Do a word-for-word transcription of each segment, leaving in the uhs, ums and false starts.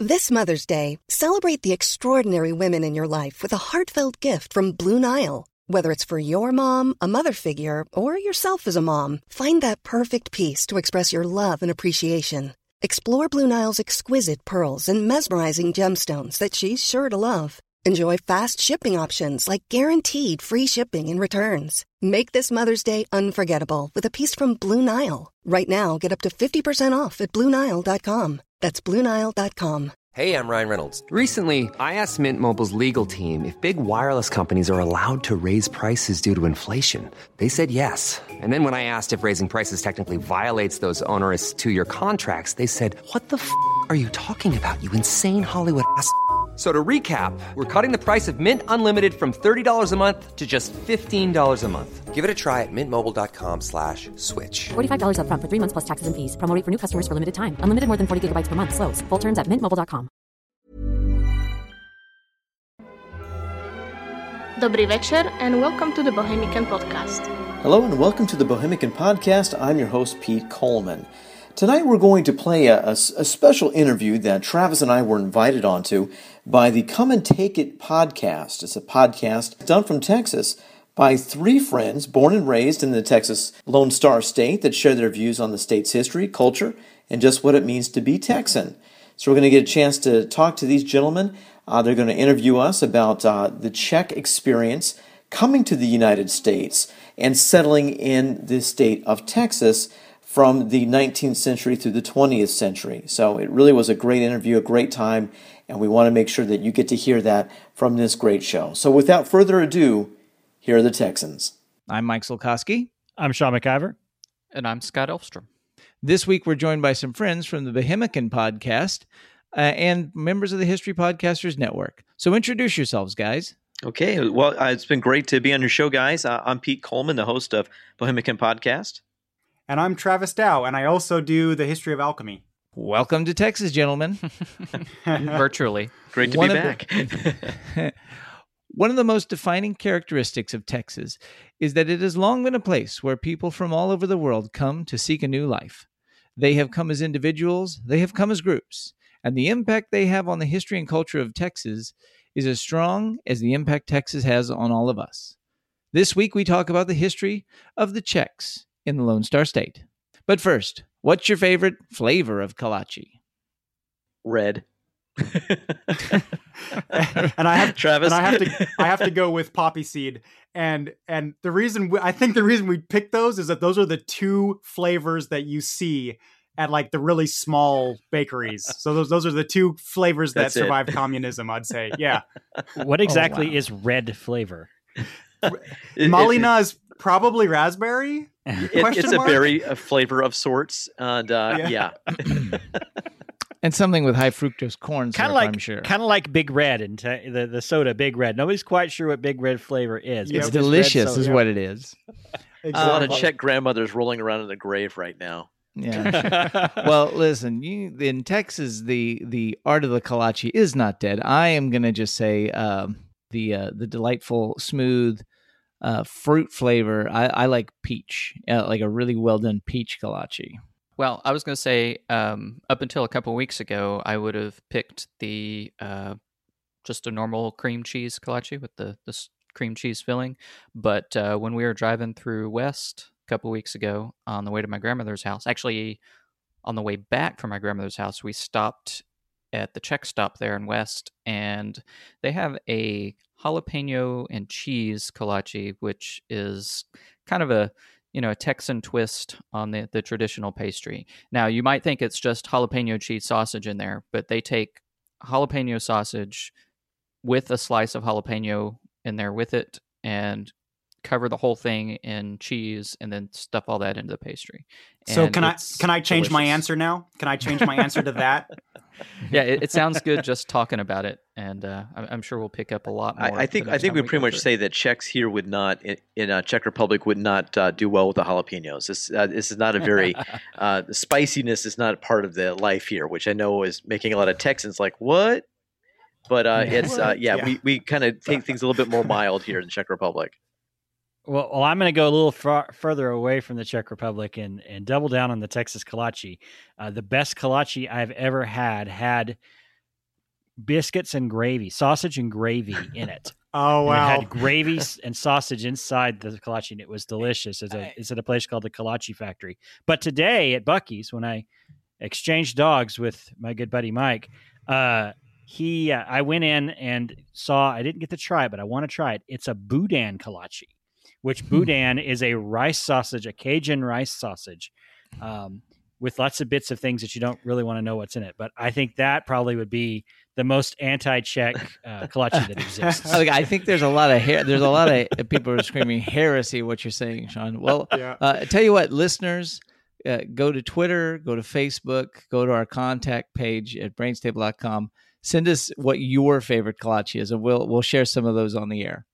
This Mother's Day, celebrate the extraordinary women in your life with a heartfelt gift from Blue Nile. Whether it's for your mom, a mother figure, or yourself as a mom, find that perfect piece to express your love and appreciation. Explore Blue Nile's exquisite pearls and mesmerizing gemstones that she's sure to love. Enjoy fast shipping options like guaranteed free shipping and returns. Make this Mother's Day unforgettable with a piece from Blue Nile. Right now, get up to fifty percent off at Blue Nile dot com. That's Blue Nile dot com. Hey, I'm Ryan Reynolds. Recently, I asked Mint Mobile's legal team if big wireless companies are allowed to raise prices due to inflation. They said yes. And then when I asked if raising prices technically violates those onerous two-year contracts, they said, "What the f*** are you talking about, you insane Hollywood ass f- So to recap, we're cutting the price of Mint Unlimited from thirty dollars a month to just fifteen dollars a month. Give it a try at mintmobile.com slash switch. forty-five dollars up front for three months plus taxes and fees. Promo rate for new customers for limited time. Unlimited more than forty gigabytes per month. Slows full terms at mint mobile dot com. Dobry večer and welcome to the Bohemican Podcast. Hello and welcome to the Bohemican Podcast. I'm your host, Pete Coleman. Tonight we're going to play a, a, a special interview that Travis and I were invited onto by the Come and Take It podcast. It's a podcast done from Texas by three friends born and raised in the Texas Lone Star State that share their views on the state's history, culture, and just what it means to be Texan. So we're going to get a chance to talk to these gentlemen. Uh, they're going to interview us about uh, the Czech experience coming to the United States and settling in the state of Texas from the nineteenth century through the twentieth century. So it really was a great interview, a great time, and we want to make sure that you get to hear that from this great show. So without further ado, here are the Texans. I'm Mike Solkoski. I'm Sean McIver. And I'm Scott Elfstrom. This week we're joined by some friends from the Bohemican Podcast uh, and members of the History Podcasters Network. So introduce yourselves, guys. Okay, well, uh, it's been great to be on your show, guys. Uh, I'm Pete Coleman, the host of Bohemican Podcast. And I'm Travis Dow, and I also do the History of Alchemy. Welcome to Texas, gentlemen. Virtually. Great to One be of back. The, one of the most defining characteristics of Texas is that it has long been a place where people from all over the world come to seek a new life. They have come as individuals, they have come as groups, and the impact they have on the history and culture of Texas is as strong as the impact Texas has on all of us. This week we talk about the history of the Czechs in the Lone Star State. But first, what's your favorite flavor of kolache? Red. and I have Travis. And I have to I have to go with poppy seed. And and the reason we, I think the reason we picked those is that those are the two flavors that you see at like the really small bakeries. So those those are the two flavors that That's survived it. communism, I'd say. Yeah. What exactly Oh, wow. is red flavor? It- Malina is probably raspberry. It, Question it's a mark? berry a flavor of sorts, and uh, Yeah. yeah. And something with high fructose corn syrup, Kind of like, I'm sure. kind of like Big Red and te- the the soda Big Red. Nobody's quite sure what Big Red flavor is. but Yeah, It's just red delicious soda. is what it is. There's a lot of Exactly. Czech grandmothers rolling around in the grave right now. Yeah. Well, listen, you, in Texas, the the art of the kolache is not dead. I am going to just say um, the uh, the delightful, smooth uh, fruit flavor. I, I like peach, uh, like a really well done peach kolache. Well, I was going to say, um, up until a couple weeks ago, I would have picked the uh, just a normal cream cheese kolache with the, the s- cream cheese filling. But uh, when we were driving through West a couple weeks ago on the way to my grandmother's house, actually on the way back from my grandmother's house, we stopped at the Czech stop there in West, and they have a jalapeno and cheese kolache, which is kind of a you know, a Texan twist on the, the traditional pastry. Now, you might think it's just jalapeno cheese sausage in there, but they take jalapeno sausage with a slice of jalapeno in there with it and cover the whole thing in cheese and then stuff all that into the pastry. So And can I it's can I change my delicious. answer now? Can I change my answer to that? Yeah, it, it sounds good just talking about it, and uh, I'm, I'm sure we'll pick up a lot more. I, I think the I next think time we go pretty much through. say that Czechs here would not in, in uh, Czech Republic would not uh, do well with the jalapenos. This uh, this is not a very uh, the spiciness is not part of the life here, which I know is making a lot of Texans like what. But uh, it's uh, yeah, Yeah. we, we kind of take things a little bit more mild here in the Czech Republic. Well, well, I'm going to go a little far, further away from the Czech Republic and, and double down on the Texas kolache. Uh, the best kolache I've ever had had biscuits and gravy, sausage and gravy in it. Oh, wow. And it had gravy and sausage inside the kolache, and it was delicious. It's, a, it's at a place called the Kolache Factory. But today at Buc-ee's, when I exchanged dogs with my good buddy Mike, uh, he uh, I went in and saw, I didn't get to try it, but I want to try it. It's a boudin kolache, which boudin is a rice sausage, a Cajun rice sausage, um, with lots of bits of things that you don't really want to know what's in it. But I think that probably would be the most anti-Czech uh, kolache that exists. Like, I think there's a lot of her- there's a lot of people who are screaming heresy what you're saying, Sean. Well, Yeah. uh, I tell you what, listeners, uh, go to Twitter, go to Facebook, go to our contact page at brainstable dot com. Send us what your favorite kolache is, and we'll we'll share some of those on the air.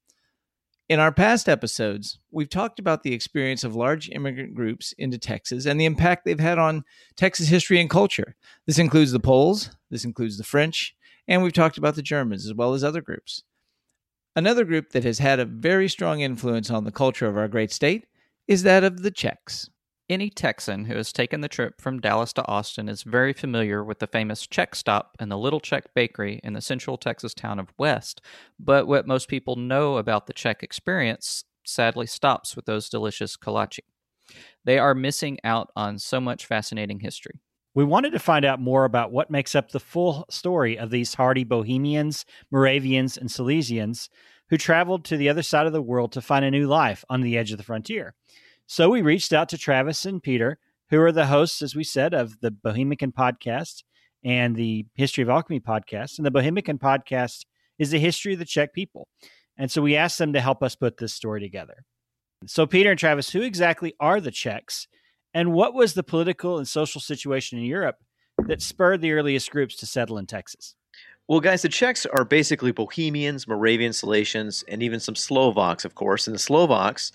In our past episodes, we've talked about the experience of large immigrant groups into Texas and the impact they've had on Texas history and culture. This includes the Poles, this includes the French, and we've talked about the Germans as well as other groups. Another group that has had a very strong influence on the culture of our great state is that of the Czechs. Any Texan who has taken the trip from Dallas to Austin is very familiar with the famous Czech stop and the Little Czech Bakery in the central Texas town of West. But what most people know about the Czech experience sadly stops with those delicious kolache. They are missing out on so much fascinating history. We wanted to find out more about what makes up the full story of these hardy Bohemians, Moravians, and Silesians who traveled to the other side of the world to find a new life on the edge of the frontier. So we reached out to Travis and Peter, who are the hosts, as we said, of the Bohemican podcast and the History of Alchemy podcast. And the Bohemican podcast is the history of the Czech people. And so we asked them to help us put this story together. So Peter and Travis, who exactly are the Czechs? And what was the political and social situation in Europe that spurred the earliest groups to settle in Texas? Well, guys, the Czechs are basically Bohemians, Moravians, Silesians, and even some Slovaks, of course. And the Slovaks...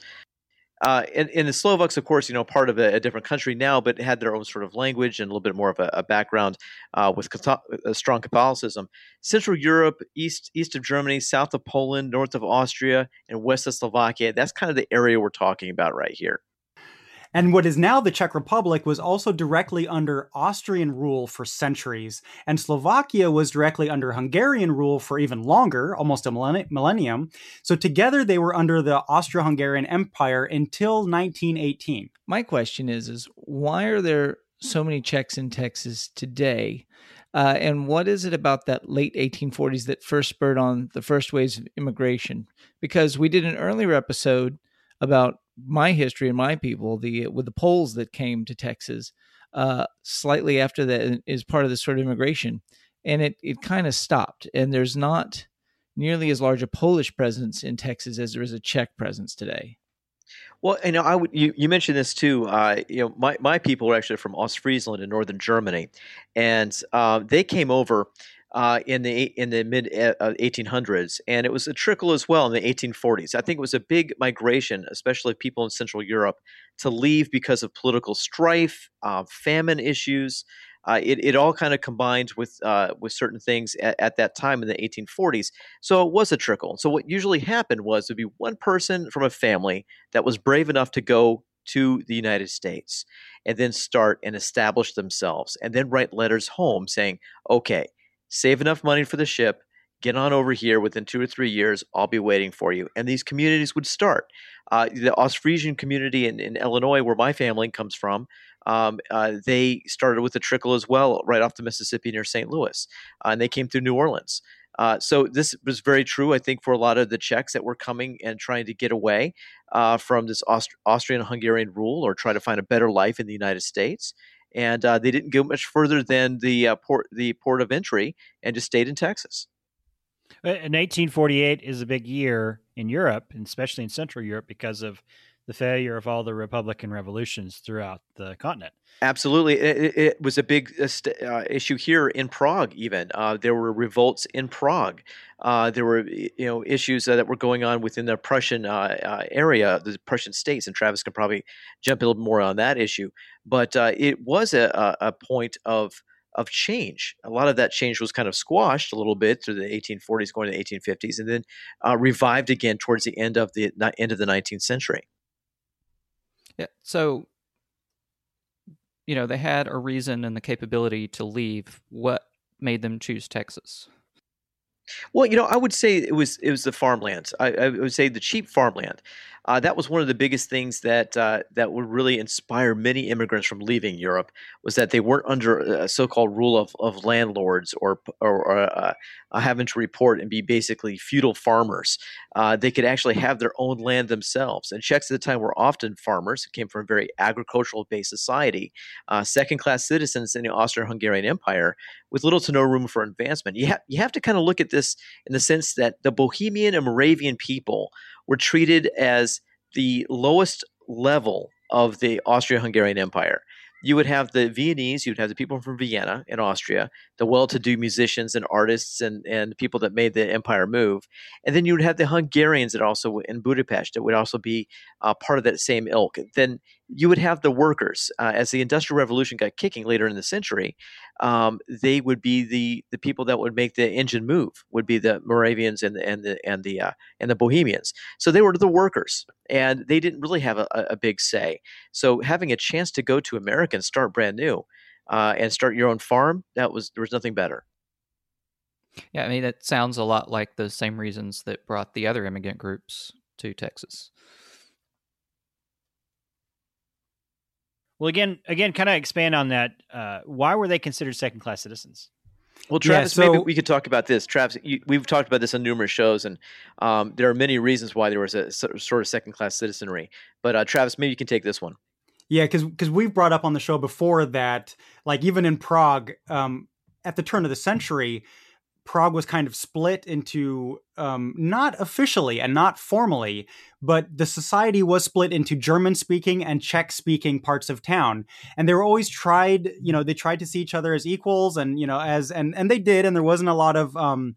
Uh, and, and the Slovaks, of course, you know, part of a, a different country now, but had their own sort of language and a little bit more of a, a background uh, with Catholic, a strong Catholicism. Central Europe, east east of Germany, south of Poland, north of Austria, and west of Slovakia. That's kind of the area we're talking about right here. And what is now the Czech Republic was also directly under Austrian rule for centuries, and Slovakia was directly under Hungarian rule for even longer, almost a millennium. So together they were under the Austro-Hungarian Empire until nineteen eighteen. My question is, is why are there so many Czechs in Texas today? Uh, and what is it about that late eighteen forties that first spurred on the first waves of immigration? Because we did an earlier episode about my history and my people, the with the Poles that came to Texas uh, slightly after that is part of this sort of immigration. And it, it kind of stopped. And there's not nearly as large a Polish presence in Texas as there is a Czech presence today. Well, you know, I would. You, you mentioned this too. Uh, you know, my, my people are actually from Ostfriesland in northern Germany, and uh, they came over uh, in the in the mid eighteen hundreds, and it was a trickle as well in the eighteen forties. I think it was a big migration, especially people in Central Europe, to leave because of political strife, uh, famine issues. Uh, it, it all kind of combined with uh, with certain things at, at that time in the eighteen forties. So it was a trickle. So what usually happened was there'd be one person from a family that was brave enough to go to the United States and then start and establish themselves and then write letters home saying, okay, save enough money for the ship, get on over here within two or three years, I'll be waiting for you. And these communities would start. Uh, the Ostfriesian community in, in Illinois, where my family comes from, Um, uh, they started with a trickle as well, right off the Mississippi near Saint Louis, uh, and they came through New Orleans. Uh, so this was very true, I think, for a lot of the Czechs that were coming and trying to get away uh, from this Aust- Austrian-Hungarian rule or try to find a better life in the United States. And uh, they didn't go much further than the uh, port, the port of entry, and just stayed in Texas. In eighteen forty-eight is a big year in Europe, and especially in Central Europe, because of the failure of all the Republican revolutions throughout the continent. Absolutely. It, it was a big uh, issue here in Prague even. Uh, there were revolts in Prague. Uh, there were you know issues uh, that were going on within the Prussian uh, uh, area, the Prussian states, and Travis can probably jump a little more on that issue. But uh, it was a, a point of of change. A lot of that change was kind of squashed a little bit through the eighteen forties going to the eighteen fifties, and then uh, revived again towards the end of the end of the nineteenth century. Yeah. So, you know, they had a reason and the capability to leave. What made them choose Texas? Well, you know, I would say it was it was the farmland. I, I would say the cheap farmland. Uh, that was one of the biggest things that uh, that would really inspire many immigrants from leaving Europe, was that they weren't under a so-called rule of, of landlords or or, or uh, uh, having to report and be basically feudal farmers. Uh, they could actually have their own land themselves. And Czechs at the time were often farmers who came from a very agricultural-based society, uh, second-class citizens in the Austro-Hungarian Empire with little to no room for advancement. You, ha- you have to kind of look at this in the sense that the Bohemian and Moravian people were treated as the lowest level of the Austro-Hungarian Empire. You would have the Viennese, you'd have the people from Vienna in Austria, the well-to-do musicians and artists and, and people that made the empire move. And then you would have the Hungarians that also in Budapest that would also be uh, part of that same ilk. Then you would have the workers. Uh, as the Industrial Revolution got kicking later in the century, um, they would be the the people that would make the engine move, would be the Moravians and the and the and the uh, and the Bohemians. So they were the workers, and they didn't really have a, a big say. So having a chance to go to America and start brand new, uh, and start your own farm, that was there was nothing better. Yeah, I mean, that sounds a lot like the same reasons that brought the other immigrant groups to Texas. Well, again, again, kind of expand on that. Uh, why were they considered second-class citizens? Well, Travis, Yeah, so- maybe we could talk about this. Travis, you, we've talked about this on numerous shows, and um, there are many reasons why there was a so- sort of second-class citizenry. But uh, Travis, maybe you can take this one. Yeah, because because we've brought up on the show before that, like even in Prague, um, at the turn of the century, Prague was kind of split into, um, not officially and not formally, but the society was split into German-speaking and Czech-speaking parts of town. And they were always tried, you know, they tried to see each other as equals and, you know, as, and, and they did. And there wasn't a lot of, um,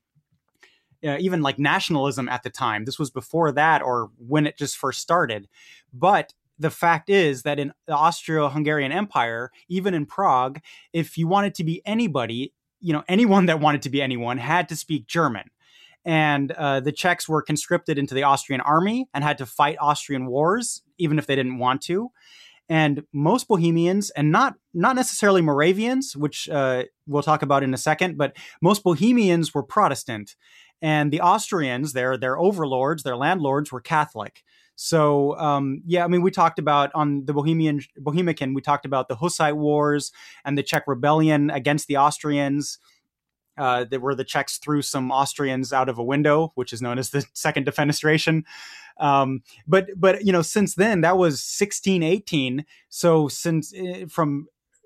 uh, even like nationalism at the time. This was before that or when it just first started. But the fact is that in the Austro-Hungarian Empire, even in Prague, if you wanted to be anybody, you know, anyone that wanted to be anyone had to speak German. And uh, the Czechs were conscripted into the Austrian army and had to fight Austrian wars, even if they didn't want to. And most Bohemians, and not not necessarily Moravians, which uh, we'll talk about in a second, but most Bohemians were Protestant. And the Austrians, their, their overlords, their landlords, were Catholic. So, um, yeah, I mean, we talked about on the Bohemian Bohemican, we talked about the Hussite Wars and the Czech rebellion against the Austrians. Uh, that where the Czechs threw some Austrians out of a window, which is known as the Second Defenestration. Um, but, but, you know, since then, that was sixteen eighteen. So since uh, from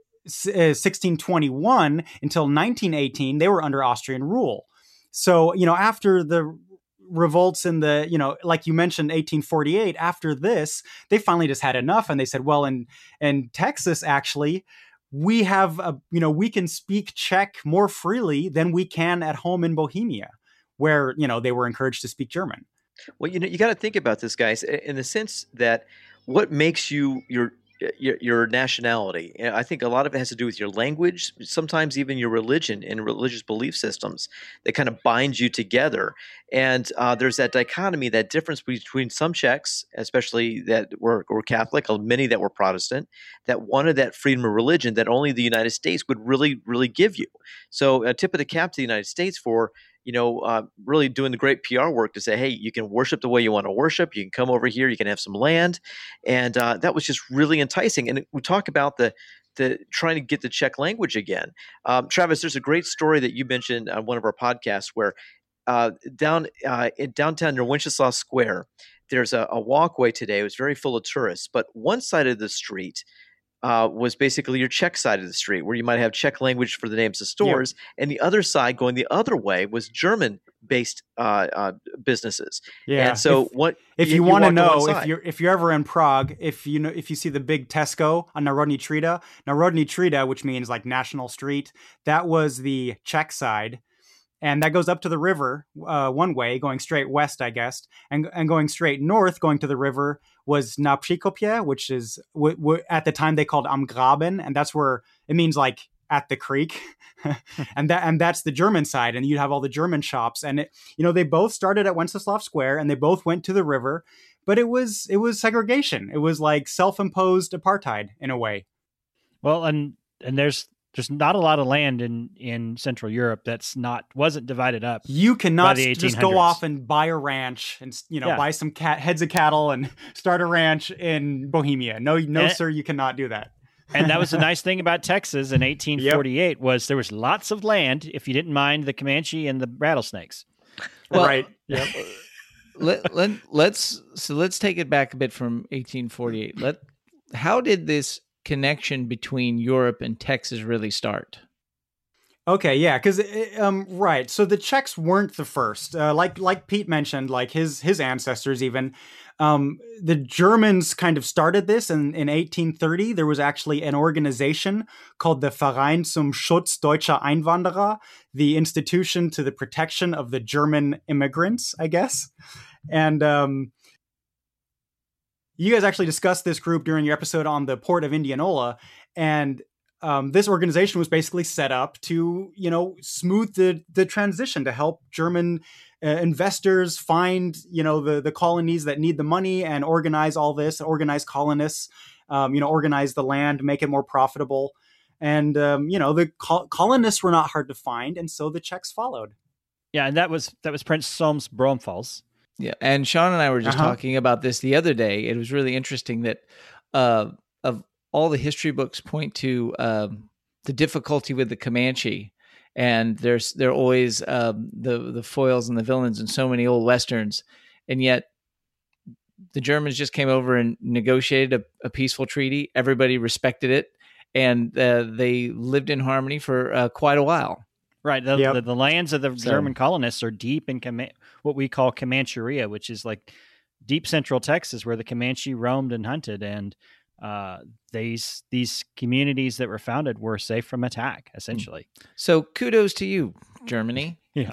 uh, sixteen twenty-one until nineteen eighteen, they were under Austrian rule. So, you know, after the revolts in the, you know, like you mentioned, eighteen forty-eight, after this, they finally just had enough. And they said, well, in, in Texas, actually, we have, a, you know, we can speak Czech more freely than we can at home in Bohemia, where, you know, they were encouraged to speak German. Well, you know, you got to think about this, guys, in the sense that what makes you your Your, your nationality. I think a lot of it has to do with your language, sometimes even your religion and religious belief systems that kind of bind you together. And uh, there's that dichotomy, that difference between some Czechs, especially that were, were Catholic, many that were Protestant, that wanted that freedom of religion that only the United States would really, really give you. So a tip of the cap to the United States for you know, uh, really doing the great P R work to say, hey, you can worship the way you want to worship. You can come over here. You can have some land. And uh, that was just really enticing. And we talk about the the trying to get the Czech language again. Um, Travis, there's a great story that you mentioned on one of our podcasts where uh, down uh, in downtown near Wenceslaw Square, there's a, a walkway today. It was very full of tourists. But one side of the street Uh, was basically your Czech side of the street, where you might have Czech language for the names of stores, yeah. And the other side, going the other way, was German-based uh, uh, businesses. Yeah. And so, if, what if you, you want to know if you're if you're ever in Prague, if you know if you see the big Tesco on Národní třída, Národní třída, which means like National Street, that was the Czech side. And that goes up to the river uh, one way, going straight west, I guess, and and going straight north, going to the river was Na Příkopě, which is w- w- at the time they called Am Graben, and that's where it means like at the creek, and that and that's the German side, and you'd have all the German shops, and it, you know they both started at Wenceslaw Square, and they both went to the river, but it was it was segregation, it was like self-imposed apartheid in a way. Well, and and there's there's not a lot of land in, in Central Europe that's not wasn't divided up. You cannot by the just go off and buy a ranch and, you know, yeah. buy some cat heads of cattle and start a ranch in Bohemia. No, no, and, sir, you cannot do that. And that was the nice thing about Texas in eighteen forty-eight yep. was there was lots of land if you didn't mind the Comanche and the rattlesnakes. Well, right. Yep. let, let, let's so let's take it back a bit from eighteen forty-eight. Let how did this connection between Europe and Texas really start? Okay, yeah, because um, right. So the Czechs weren't the first. Uh, like like Pete mentioned, like his his ancestors even. Um, the Germans kind of started this, and in eighteen thirty, there was actually an organization called the Verein zum Schutz deutscher Einwanderer, the institution to the protection of the German immigrants, I guess. And um, you guys actually discussed this group during your episode on the port of Indianola, and um, this organization was basically set up to, you know, smooth the the transition to help German Uh, investors find, you know, the, the colonies that need the money and organize all this, organize colonists, um, you know, organize the land, make it more profitable. And, um, you know, the col- colonists were not hard to find. And so the Czechs followed. Yeah. And that was, that was Prince Solms Bromfals. Yeah. And Sean and I were just uh-huh. talking about this the other day. It was really interesting that uh, of all the history books point to um, the difficulty with the Comanche. And there's they're always um, the the foils and the villains in so many old westerns, and yet the Germans just came over and negotiated a, a peaceful treaty. Everybody respected it, and uh, they lived in harmony for uh, quite a while. Right. The, yep. the, the lands of the so, German colonists are deep in Cama- what we call Comancheria, which is like deep central Texas, where the Comanche roamed and hunted, and uh, these these communities that were founded were safe from attack, essentially. So kudos to you, Germany. Yeah.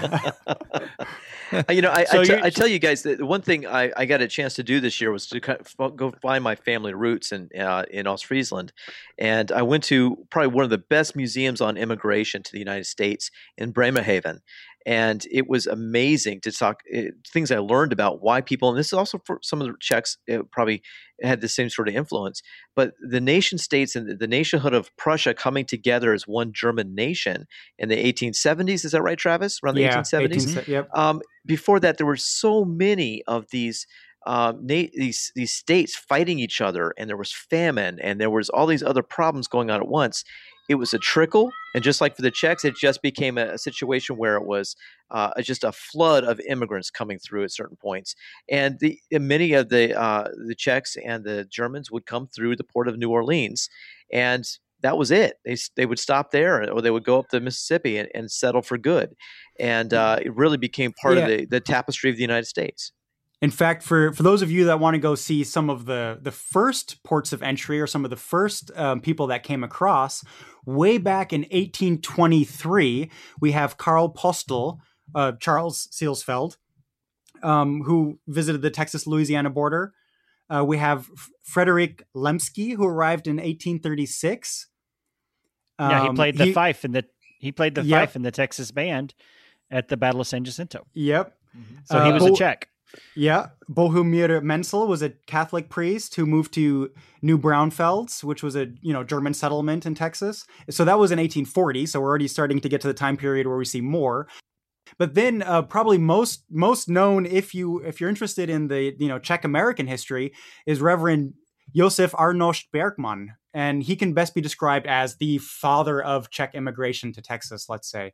you know, I, so I, t- I tell you guys that the one thing I, I got a chance to do this year was to kind of go find my family roots in uh, in Ostfriesland, and I went to probably one of the best museums on immigration to the United States in Bremerhaven. And it was amazing to talk uh, things I learned about why people, and this is also for some of the Czechs, it probably had the same sort of influence, but the nation states and the, the nationhood of Prussia coming together as one German nation in the eighteen seventies. Is that right, Travis? Around the yeah, eighteen seventies? eighteen, yep. Um, before that, there were so many of these um, na- these these states fighting each other, and there was famine, and there was all these other problems going on at once. It was a trickle, and just like for the Czechs, it just became a, a situation where it was uh, just a flood of immigrants coming through at certain points. And, the, and many of the uh, the Czechs and the Germans would come through the port of New Orleans, and that was it. They they would stop there, or they would go up the Mississippi and, and settle for good. And uh, it really became part yeah. of the, the tapestry of the United States. In fact, for, for those of you that want to go see some of the, the first ports of entry or some of the first um, people that came across, way back in eighteen twenty-three, we have Karl Postel, uh, Charles Sealsfeld, um, who visited the Texas-Louisiana border. Uh, we have F- Frederick Lemsky, who arrived in eighteen thirty-six. Um, yeah, he played the he, fife in the he played the yep. fife in the Texas band at the Battle of San Jacinto. Yep. Mm-hmm. So uh, he was Bo- a Czech. Yeah. Bohumir Menzel was a Catholic priest who moved to New Braunfels, which was a, you know, German settlement in Texas. So that was in eighteen forty. So we're already starting to get to the time period where we see more. But then uh, probably most most known, if you if you're interested in the, you know, Czech American history, is Reverend Josef Arnošt Bergman. And he can best be described as the father of Czech immigration to Texas, let's say.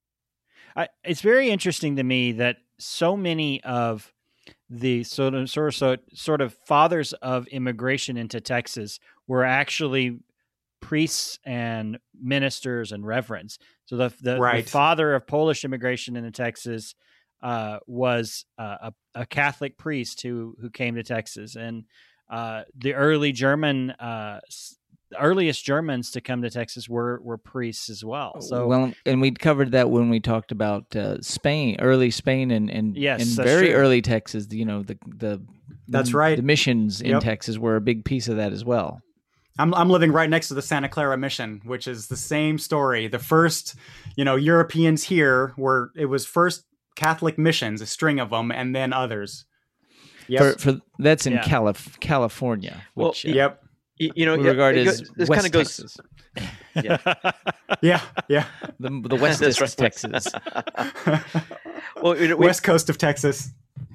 I, it's very interesting to me that so many of the sort of, sort of sort of fathers of immigration into Texas were actually priests and ministers and reverends. So the the, right. the father of Polish immigration into Texas uh, was uh, a, a Catholic priest who who came to Texas, and uh, the early German. Uh, The earliest Germans to come to Texas were were priests as well. So well, and we covered that when we talked about uh, Spain, early Spain, and and, yes, and that's very true. early Texas. You know, the the that's the, right. The missions in yep. Texas were a big piece of that as well. I'm I'm living right next to the Santa Clara Mission, which is the same story. The first, you know, Europeans here were it was first Catholic missions, a string of them, and then others. Yep. For, for that's in yeah. Calif- California. Which, well, uh, yep. You, you know, regarded it, as this West kind of goes. Texas. Yeah, yeah, yeah. The the westest right. Texas. Well, you know, we, west coast of Texas.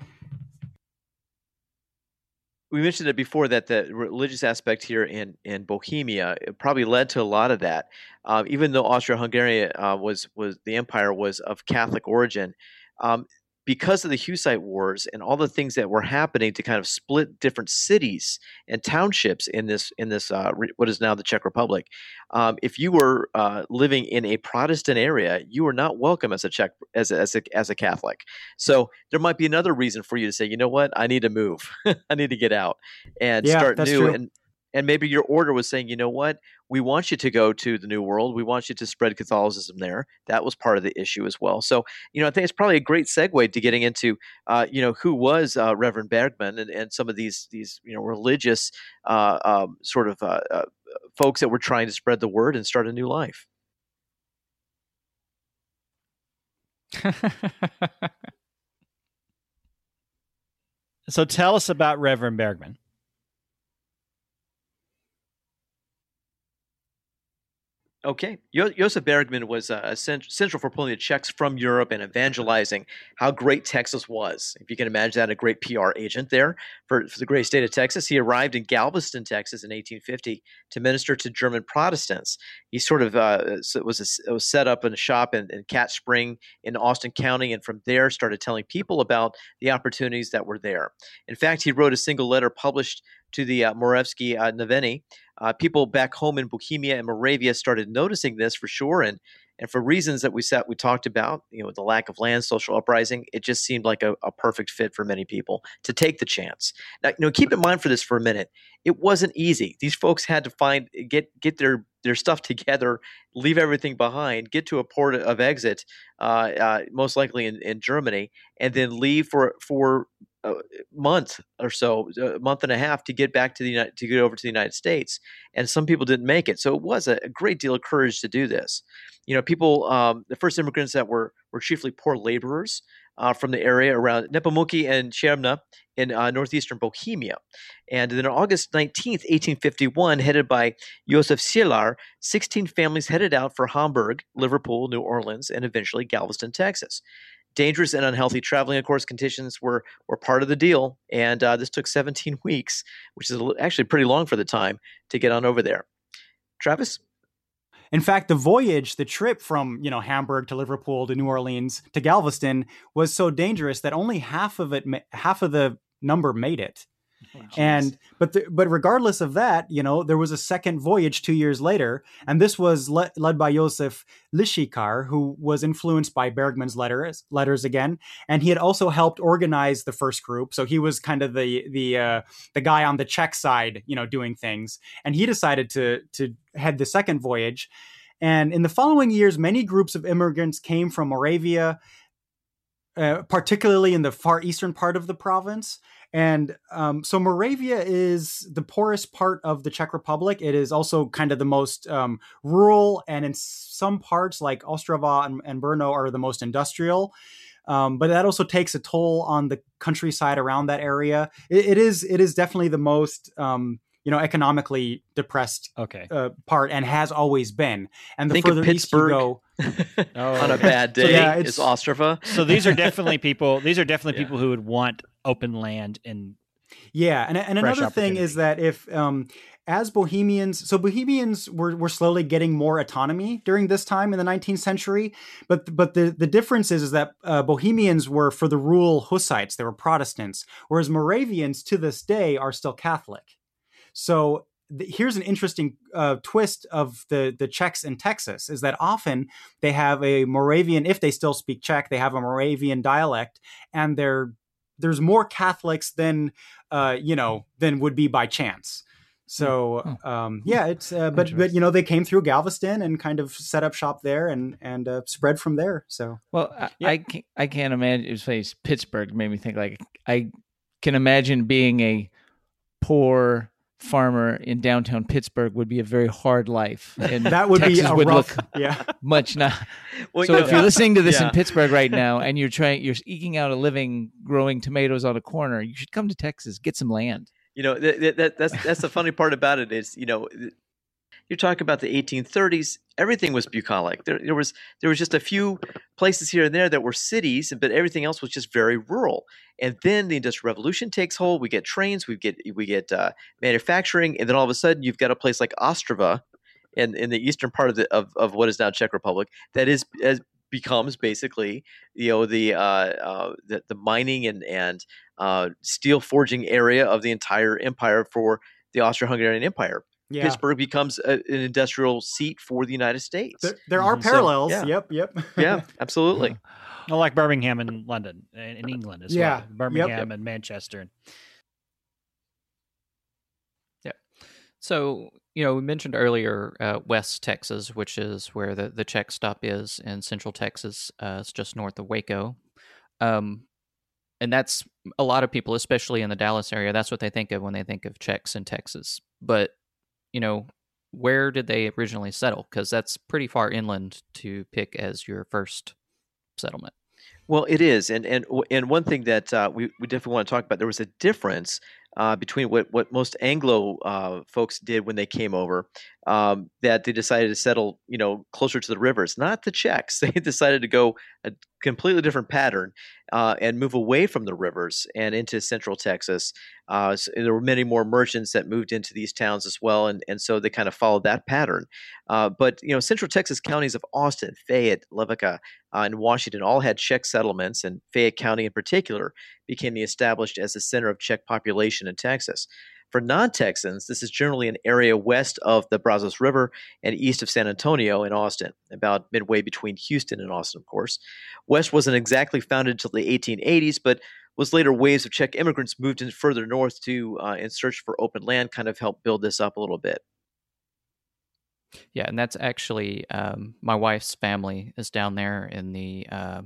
We mentioned it before that the religious aspect here in, in Bohemia probably led to a lot of that. Um, even though Austria-Hungary uh, was was the empire was of Catholic origin, um, because of the Hussite Wars and all the things that were happening to kind of split different cities and townships in this in this uh, re- what is now the Czech Republic. Um, if you were uh, living in a Protestant area, you were not welcome as a Czech as a, as a as a Catholic. So there might be another reason for you to say, you know what, I need to move, I need to get out and yeah, start that's new. True. And and maybe your order was saying, you know what, we want you to go to the New World. We want you to spread Catholicism there. That was part of the issue as well. So, you know, I think it's probably a great segue to getting into, uh, you know, who was uh, Reverend Bergman and, and some of these, these you know, religious uh, um, sort of uh, uh, folks that were trying to spread the word and start a new life. So tell us about Reverend Bergman. Okay. Jo- Joseph Bergman was uh, cent- central for pulling the Czechs from Europe and evangelizing how great Texas was. If you can imagine that, a great P R agent there for, for the great state of Texas. He arrived in Galveston, Texas in eighteen fifty to minister to German Protestants. He sort of uh, was, a, was set up in a shop in, in Cat Spring in Austin County, and from there started telling people about the opportunities that were there. In fact, he wrote a single letter published to the uh, Moravsky uh, Noviny. Uh, people back home in Bohemia and Moravia started noticing this for sure, and and for reasons that we sat we talked about, you know, the lack of land, social uprising, it just seemed like a, a perfect fit for many people to take the chance. Now, you know, keep in mind for this for a minute, it wasn't easy. These folks had to find get get their their stuff together, leave everything behind, get to a port of exit, uh, uh, most likely in, in Germany, and then leave for for a month or so, a month and a half to get back to the United, to get over to the United States. And some people didn't make it. So it was a, a great deal of courage to do this. You know, people, um, the first immigrants that were were chiefly poor laborers uh, from the area around Nepomuki and Chermna in uh, northeastern Bohemia. And then on August nineteenth, eighteen fifty-one, headed by Josef Sielar, sixteen families headed out for Hamburg, Liverpool, New Orleans, and eventually Galveston, Texas. Dangerous and unhealthy traveling, of course, conditions were were part of the deal, and uh, this took seventeen weeks, which is actually pretty long for the time, to get on over there. Travis? In fact, the voyage, the trip from, you know, Hamburg to Liverpool to New Orleans to Galveston was so dangerous that only half of it, half of the number made it. Oh, and but the, but regardless of that, you know, there was a second voyage two years later, and this was le- led by Josef Lischikar, who was influenced by Bergman's letters letters again, and he had also helped organize the first group. So he was kind of the the uh, the guy on the Czech side, you know, doing things, and he decided to to head the second voyage. And in the following years, many groups of immigrants came from Moravia, uh, particularly in the far eastern part of the province. And um, so Moravia is the poorest part of the Czech Republic. It is also kind of the most um, rural, and in some parts like Ostrava and, and Brno are the most industrial. Um, but that also takes a toll on the countryside around that area. It, it is it is definitely the most um, you know economically depressed okay. uh, part, and has always been. And the Think further of east you Pittsburgh. go. Oh. On a bad day, so, yeah, it's Ostrava. So these are definitely people. These are definitely Yeah. people who would want open land and yeah. And, and another thing is that if um, as Bohemians, so Bohemians were were slowly getting more autonomy during this time in the nineteenth century. But but the the difference is, is that uh, Bohemians were for the rural Hussites, they were Protestants, whereas Moravians to this day are still Catholic. So here's an interesting uh, twist of the, the Czechs in Texas, is that often they have a Moravian, if they still speak Czech, they have a Moravian dialect, and they're, there's more Catholics than, uh, you know, than would be by chance. So, um, yeah, it's, uh, but, but, you know, they came through Galveston and kind of set up shop there and, and uh, spread from there. So, well, I, yeah. I, can't, I can't imagine, it was funny, Pittsburgh made me think, like, I can imagine being a poor farmer in downtown Pittsburgh would be a very hard life, and that would Texas be a would rough, look yeah. much not. Well, so you if know, you're listening to this yeah. in Pittsburgh right now, and you're trying, you're eking out a living growing tomatoes on a corner, you should come to Texas, get some land. You know, that, that, that's that's the funny part about it is, you know, you're talking about the eighteen thirties. Everything was bucolic. There, there was there was just a few places here and there that were cities, but everything else was just very rural. And then the Industrial Revolution takes hold. We get trains, we get we get uh, manufacturing, and then all of a sudden you've got a place like Ostrava, in in the eastern part of the of, of what is now Czech Republic, that is as becomes basically you know the uh, uh, the, the mining and and uh, steel forging area of the entire empire for the Austro-Hungarian Empire. Yeah. Pittsburgh becomes a, an industrial seat for the United States. There, there are So, parallels. yeah. Yep, yep. Yeah, absolutely. Well, like Birmingham and London and in England as Yeah. well. Birmingham Yep. and Manchester. Yeah. So, you know, we mentioned earlier uh, West Texas, which is where the, the Czech stop is, and Central Texas. Uh, it's just north of Waco. Um, and that's a lot of people, especially in the Dallas area, that's what they think of when they think of Czechs in Texas. But, you know, where did they originally settle? Because that's pretty far inland to pick as your first settlement. Well, it is, and and and one thing that uh, we we definitely want to talk about. There was a difference uh, between what what most Anglo uh, folks did when they came over. Um, that they decided to settle, you know, closer to the rivers. Not the Czechs. They decided to go a completely different pattern uh, and move away from the rivers and into Central Texas. Uh, so there were many more merchants that moved into these towns as well, and and so they kind of followed that pattern. Uh, but you know, Central Texas counties of Austin, Fayette, Levicka, uh, and Washington all had Czech settlements, and Fayette County in particular became established as the center of Czech population in Texas. For non-Texans, this is generally an area west of the Brazos River and east of San Antonio in Austin, about midway between Houston and Austin, of course. West wasn't exactly founded until the eighteen eighties, but was later waves of Czech immigrants moved in further north to uh, in search for open land, kind of helped build this up a little bit. Yeah, and that's actually um, my wife's family is down there in the uh,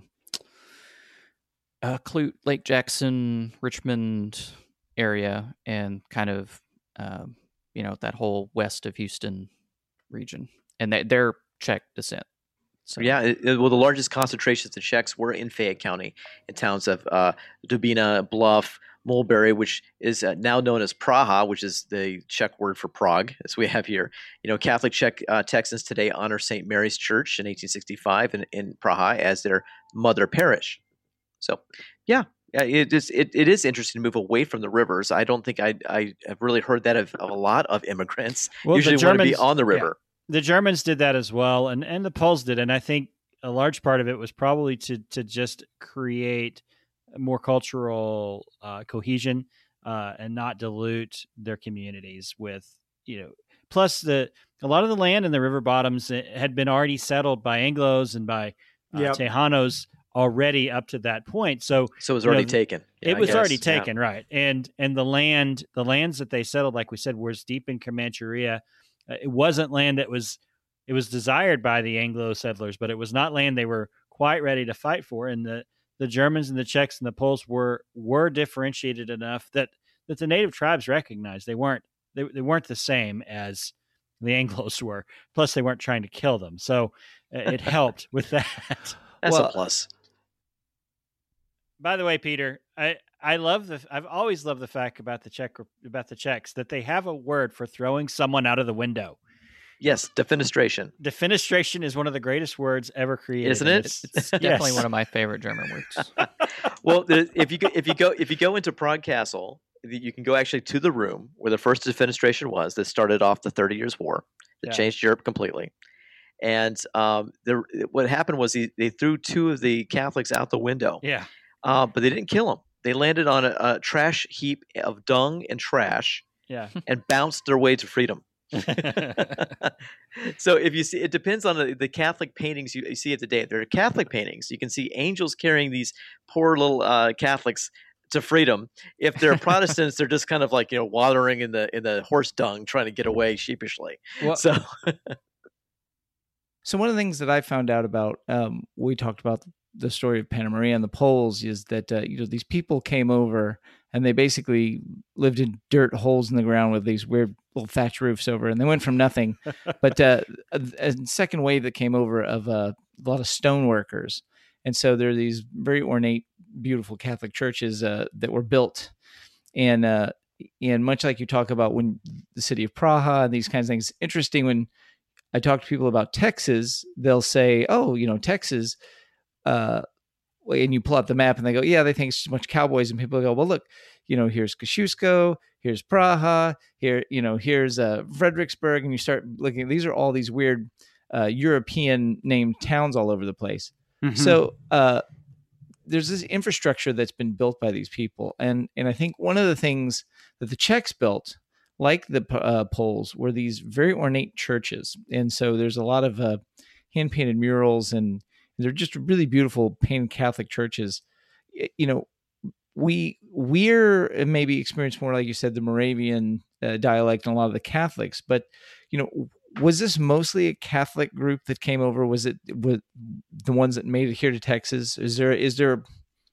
uh, Clute, Lake Jackson, Richmond area, and kind of um, you know, that whole west of Houston region, and they, they're Czech descent. So yeah, it, it, well, the largest concentrations of Czechs were in Fayette County, in towns of uh, Dubina, Bluff, Mulberry, which is uh, now known as Praha, which is the Czech word for Prague, as we have here. You know, Catholic Czech uh, Texans today honor Saint Mary's Church in eighteen sixty-five in, in Praha as their mother parish. So, yeah, yeah, it is. It, it is interesting to move away from the rivers. I don't think I I have really heard that of, of a lot of immigrants. Well, Usually the want to be Germans- on the yeah. river. The Germans did that as well, and, and the Poles did. And I think a large part of it was probably to to just create more cultural uh, cohesion uh, and not dilute their communities with, you know, plus the a lot of the land in the river bottoms had been already settled by Anglos and by uh, Yep. Tejanos already up to that point. So So it was you know, already taken. Yeah, it I was guess. already Yeah. taken, right? And and the land, the lands that they settled, like we said, was deep in Comancheria. Uh, it wasn't land that was, it was desired by the Anglo settlers, but it was not land they were quite ready to fight for. And the the Germans and the Czechs and the Poles were were differentiated enough that that the native tribes recognized they weren't they they weren't the same as the Anglos were. Plus, they weren't trying to kill them, so uh, it helped with that. That's Well, a plus. By the way, Peter, I, I love the I've always loved the fact about the Czech about the Czechs that they have a word for throwing someone out of the window. Yes, defenestration. Defenestration is one of the greatest words ever created, Isn't and it? It's, it's definitely yes. one of my favorite German words. Well, the, if you go, if you go if you go into Prague Castle, you can go actually to the room where the first defenestration was. That started off the Thirty Years' War. That Yeah. changed Europe completely. And um, the, what happened was he, they threw two of the Catholics out the window. Yeah. Uh, but they didn't kill them. They landed on a, a trash heap of dung and trash Yeah. and bounced their way to freedom. So if you see, it depends on the, the Catholic paintings you, you see of the day. There are Catholic paintings. You can see angels carrying these poor little uh, Catholics to freedom. If they're Protestants, they're just kind of like, you know, wandering in the in the horse dung, trying to get away sheepishly. Well, So So one of the things that I found out about, um, we talked about the story of Panna Maria and the Poles, is that uh, you know, these people came over and they basically lived in dirt holes in the ground with these weird little thatch roofs over, and they went from nothing. But uh, a, a second wave that came over of uh, a lot of stone workers, and so there are these very ornate, beautiful Catholic churches uh, that were built, and uh, and much like you talk about when the city of Praha and these kinds of things, interesting when I talk to people about Texas, they'll say, oh, you know, Texas, uh, and you pull out the map and they go, yeah, they think it's just a bunch of cowboys. And people go, well, look, you know, here's Kosciuszko, here's Praha, here, you know, here's uh, Fredericksburg. And you start looking, these are all these weird uh, European named towns all over the place. Mm-hmm. So uh, there's this infrastructure that's been built by these people. And, and I think one of the things that the Czechs built, like the uh, Poles, were these very ornate churches. And so there's a lot of uh, hand-painted murals, and they're just really beautiful painted Catholic churches. You know, we, we're maybe experienced more, like you said, the Moravian uh, dialect and a lot of the Catholics. But, you know, was this mostly a Catholic group that came over? Was it was the ones that made it here to Texas? Is there, is there,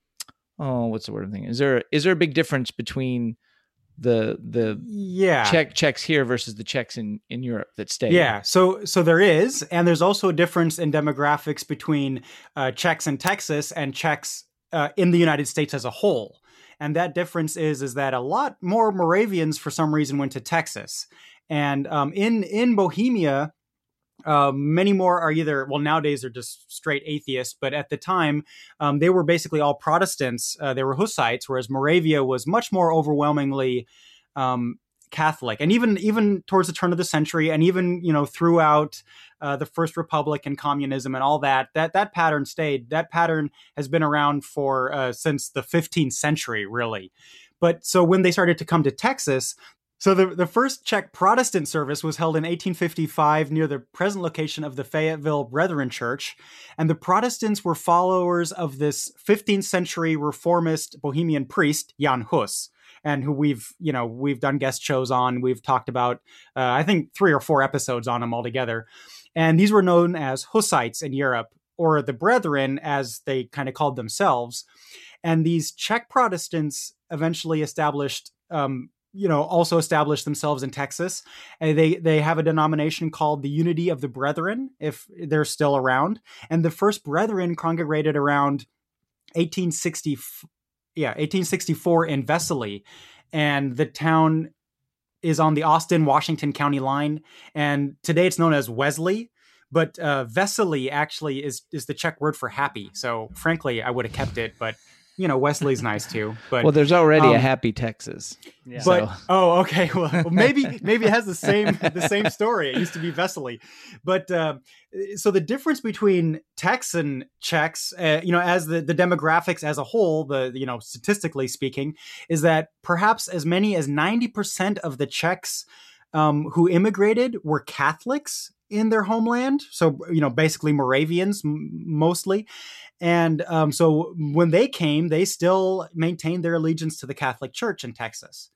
oh, what's the word I'm thinking? Is there, is there a big difference between the the yeah Czech Czechs here versus the Czechs in, in Europe that stay? Yeah, so so there is, and there's also a difference in demographics between uh, Czechs in Texas and Czechs uh, in the United States as a whole. And that difference is is that a lot more Moravians for some reason went to Texas, and um, in in Bohemia, uh, many more are either, well, nowadays they're just straight atheists, but at the time um, they were basically all Protestants. Uh, they were Hussites, whereas Moravia was much more overwhelmingly um, Catholic. And even even towards the turn of the century, and even, you know, throughout uh, the First Republic and communism and all that, that that pattern stayed. That pattern has been around for uh, since the fifteenth century, really. But so when they started to come to Texas, so the, the first Czech Protestant service was held in eighteen fifty-five near the present location of the Fayetteville Brethren Church. And the Protestants were followers of this fifteenth century reformist Bohemian priest, Jan Hus, and who we've, you know, we've done guest shows on. We've talked about, uh, I think, three or four episodes on him altogether. And these were known as Hussites in Europe, or the Brethren, as they kind of called themselves. And these Czech Protestants eventually established um, you know, also established themselves in Texas. And they, they have a denomination called the Unity of the Brethren, if they're still around. And the first Brethren congregated around eighteen sixty, yeah, eighteen sixty-four in Vesely. And the town is on the Austin-Washington County line. And today it's known as Wesley. But uh, Vesely actually is, is the Czech word for happy. So frankly, I would have kept it, but you know, Wesley's nice too. But well, there's already um, a happy Texas. Yeah. But so. oh, okay. Well, maybe maybe it has the same the same story. It used to be Vesely, but uh, so the difference between Texan Czechs, uh, you know, as the the demographics as a whole, the you know, statistically speaking, is that perhaps as many as ninety percent of the Czechs um, who immigrated were Catholics in their homeland. So, you know, basically Moravians m- mostly. And um, so when they came, they still maintained their allegiance to the Catholic Church in Texas.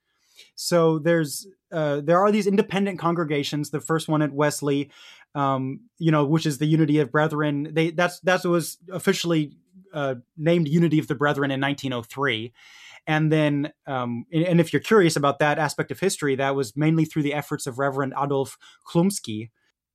So there's uh, there are these independent congregations. The first one at Wesley, um, you know, which is the Unity of Brethren. They that's that was officially uh, named Unity of the Brethren in nineteen oh three. And then, um, and if you're curious about that aspect of history, that was mainly through the efforts of Reverend Adolf Chlumsky.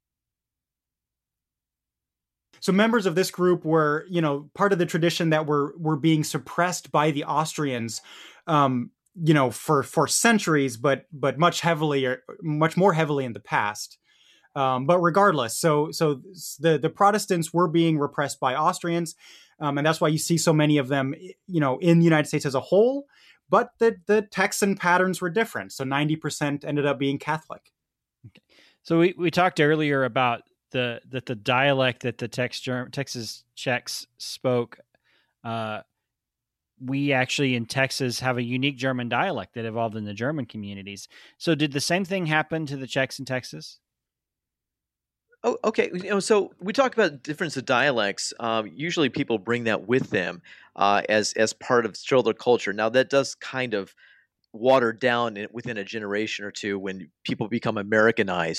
So members of this group were, you know, part of the tradition that were were being suppressed by the Austrians, um, you know, for for centuries, but but much heavily, or much more heavily in the past. Um, but regardless, so so the the Protestants were being repressed by Austrians, um, and that's why you see so many of them, you know, in the United States as a whole. But the the Texan patterns were different. So ninety percent ended up being Catholic. Okay. So we we talked earlier about the that the dialect that the Tex, Texas Czechs spoke, uh, we actually in Texas have a unique German dialect that evolved in the German communities. So did the same thing happen to the Czechs in Texas? Oh, okay. You know, so we talk about difference of dialects. Um, usually people bring that with them uh, as as part of still their culture. Now that does kind of watered down in, within a generation or two when people become Americanized.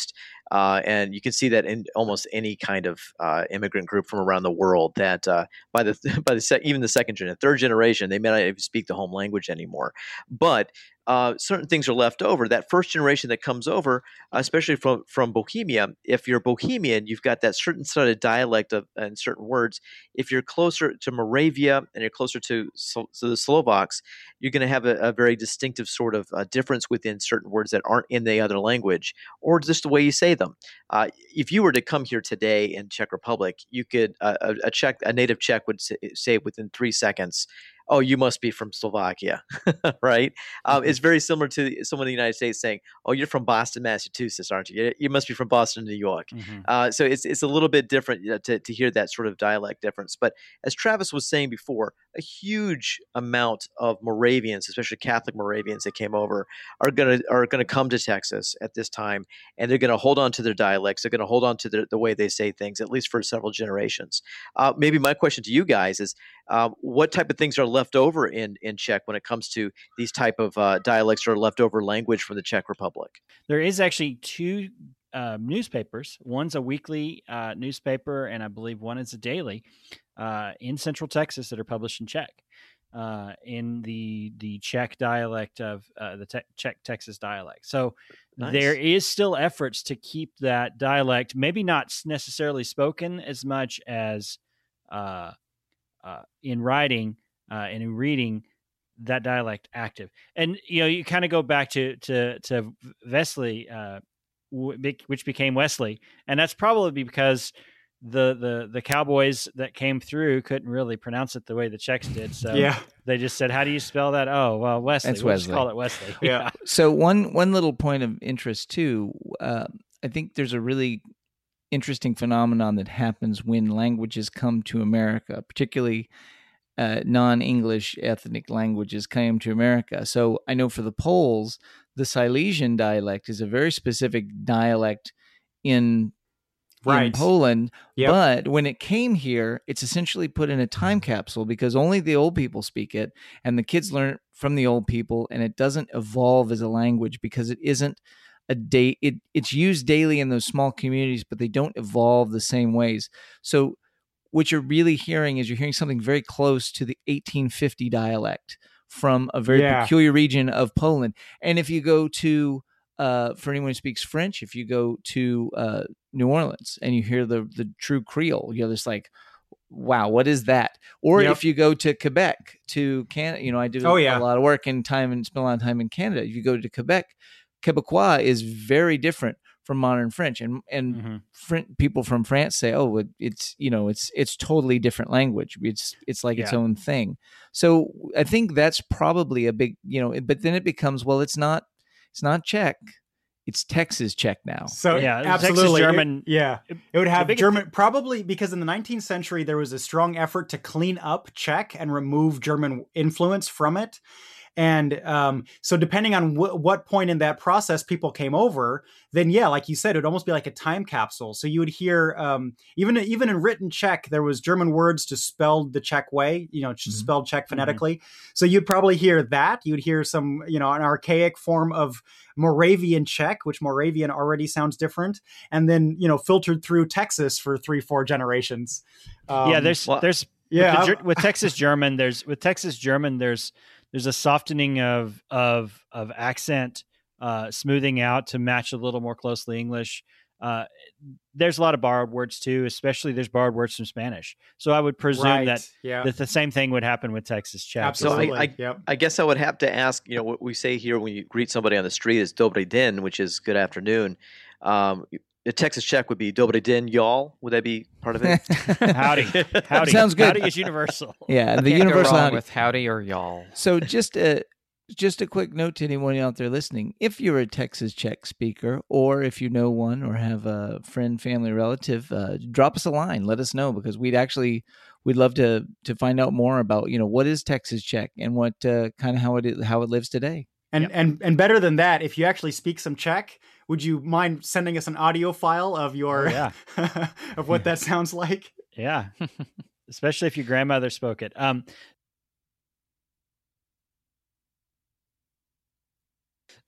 Uh, and you can see that in almost any kind of uh, immigrant group from around the world. That uh, by the by the sec- even the second generation, third generation, they may not even speak the home language anymore. But uh, certain things are left over. That first generation that comes over, especially from from Bohemia, if you're Bohemian, you've got that certain sort of dialect of and certain words. If you're closer to Moravia and you're closer to, so, to the Slovaks, you're going to have a, a very distinctive sort of uh, difference within certain words that aren't in the other language, or just the way you say them. Uh, if you were to come here today in Czech Republic, you could uh, a, a Czech, a native Czech would say, say within three seconds, "Oh, you must be from Slovakia," right? Um, it's very similar to someone in the United States saying, "Oh, you're from Boston, Massachusetts, aren't you? You must be from Boston, New York." Mm-hmm. Uh, so it's it's a little bit different you know, to to hear that sort of dialect difference. But as Travis was saying before, a huge amount of Moravians, especially Catholic Moravians that came over, are gonna are gonna come to Texas at this time, and they're gonna hold on to their dialects. They're gonna hold on to the, the way they say things, at least for several generations. Uh, maybe my question to you guys is, uh, what type of things are left over in, in Czech when it comes to these type of uh, dialects or leftover language from the Czech Republic? There is actually two uh, newspapers. One's a weekly uh, newspaper, and I believe one is a daily uh, in Central Texas that are published in Czech, uh, in the the Czech dialect of uh, the te- Czech Texas dialect. So nice. There is still efforts to keep that dialect, maybe not necessarily spoken as much as uh, uh, in writing uh, and in reading, that dialect active. And, you know, you kind of go back to, to, to Wesley, uh, which became Wesley. And that's probably because the, the, the cowboys that came through couldn't really pronounce it the way the Czechs did. So yeah. they just said, how do you spell that? Oh, well, Wesley. That's we'll Wesley. just call it Wesley. Yeah. yeah. So one, one little point of interest too, uh, I think there's a really interesting phenomenon that happens when languages come to America, particularly Uh, non-English ethnic languages came to America. So I know for the Poles, the Silesian dialect is a very specific dialect in, right. in Poland. Yep. But when it came here, it's essentially put in a time capsule because only the old people speak it, and the kids learn it from the old people, and it doesn't evolve as a language because it isn't a day. It it's used daily in those small communities, but they don't evolve the same ways. So what you're really hearing is you're hearing something very close to the eighteen fifty dialect from a very yeah. peculiar region of Poland. And if you go to, uh, for anyone who speaks French, if you go to uh, New Orleans and you hear the the true Creole, you're just like, wow, what is that? Or yep. if you go to Quebec, to Canada, you know, I did oh, yeah. a lot of work and time and spent a lot of time in Canada. If you go to Quebec, Quebecois is very different from modern French, and and mm-hmm. Fr- people from France say, "Oh, it, it's you know, it's it's totally different language. It's it's like yeah. its own thing." So I think that's probably a big, you know. But then it becomes, well, it's not it's not Czech, it's Texas Czech now. So yeah, absolutely, Texas German. It, yeah, it would have biggest... German probably because in the nineteenth century there was a strong effort to clean up Czech and remove German influence from it. And um, so depending on w- what point in that process people came over, then yeah, like you said, it would almost be like a time capsule. So you would hear, um, even even in written Czech, there was German words to spell the Czech way, you know, mm-hmm. spelled Czech phonetically. Mm-hmm. So you'd probably hear that. You'd hear some, you know, an archaic form of Moravian Czech, which Moravian already sounds different. And then, you know, filtered through Texas for three, four generations. Um, yeah, there's, well, there's, yeah, with, the, with Texas German, there's, with Texas German, there's, There's a softening of of of accent, uh, smoothing out to match a little more closely English. Uh, there's a lot of borrowed words too, especially there's borrowed words from Spanish. So I would presume right. that yeah. that the same thing would happen with Texas Czech. Absolutely. So I, I, yep. I guess I would have to ask, you know, what we say here when you greet somebody on the street is Dobrý den, which is good afternoon. Um, The Texas Czech would be Dobrý den, y'all. Would that be part of it? Howdy. Howdy. Sounds good. Howdy is universal. Yeah, the Can't universal go wrong howdy. with howdy or y'all. So just a just a quick note to anyone out there listening: if you're a Texas Czech speaker, or if you know one, or have a friend, family, relative, uh, drop us a line. Let us know, because we'd actually we'd love to to find out more about, you know, what is Texas Czech and what uh, kind of how it is, how it lives today. And yep. and and better than that, if you actually speak some Czech, would you mind sending us an audio file of your oh, yeah. of what that sounds like? Yeah, especially if your grandmother spoke it. Um,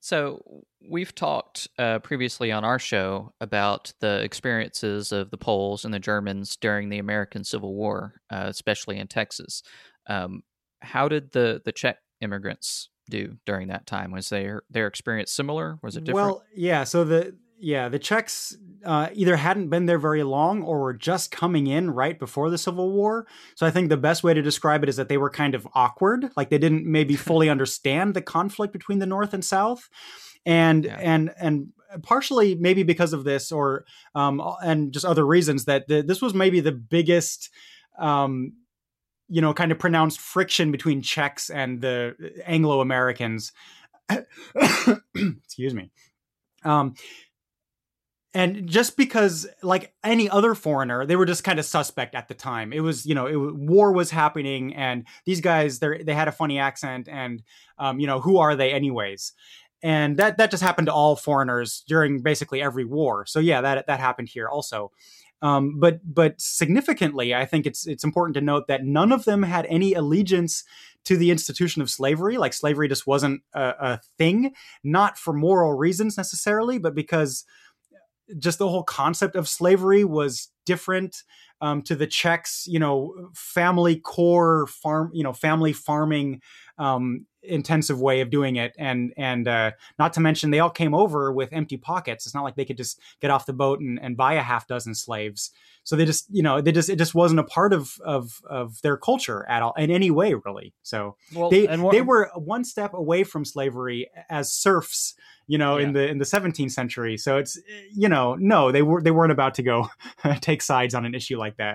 So we've talked uh, previously on our show about the experiences of the Poles and the Germans during the American Civil War, uh, especially in Texas. Um, how did the, the Czech immigrants do during that time? Was their their experience similar? Was it different? Well, yeah. So the yeah the Czechs uh, either hadn't been there very long or were just coming in right before the Civil War. So I think the best way to describe it is that they were kind of awkward, like they didn't maybe fully understand the conflict between the North and South, and yeah. and and partially maybe because of this, or um, and just other reasons that the, this was maybe the biggest. Um, you know, kind of pronounced friction between Czechs and the Anglo-Americans. Excuse me. Um, and just because, like any other foreigner, they were just kind of suspect at the time. It was, you know, it, war was happening, and these guys, they they had a funny accent, and, um, you know, who are they anyways? And that that just happened to all foreigners during basically every war. So yeah, that that happened here also. Um, but but significantly, I think it's it's important to note that none of them had any allegiance to the institution of slavery. Like slavery just wasn't a, a thing, not for moral reasons necessarily, but because just the whole concept of slavery was different um, to the Czechs. You know, family core farm, you know, family farming. Um, intensive way of doing it, and and uh, not to mention they all came over with empty pockets. It's not like they could just get off the boat and, and buy a half dozen slaves. So they just, you know, they just it just wasn't a part of of of their culture at all in any way, really. So well, they and what, they were one step away from slavery as serfs, you know, yeah. in the in the seventeenth century. So it's, you know, no, they were they weren't about to go take sides on an issue like that.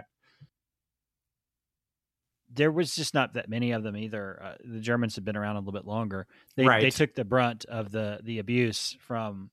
There was just not that many of them either. Uh, the Germans had been around a little bit longer. They right. they took the brunt of the the abuse from,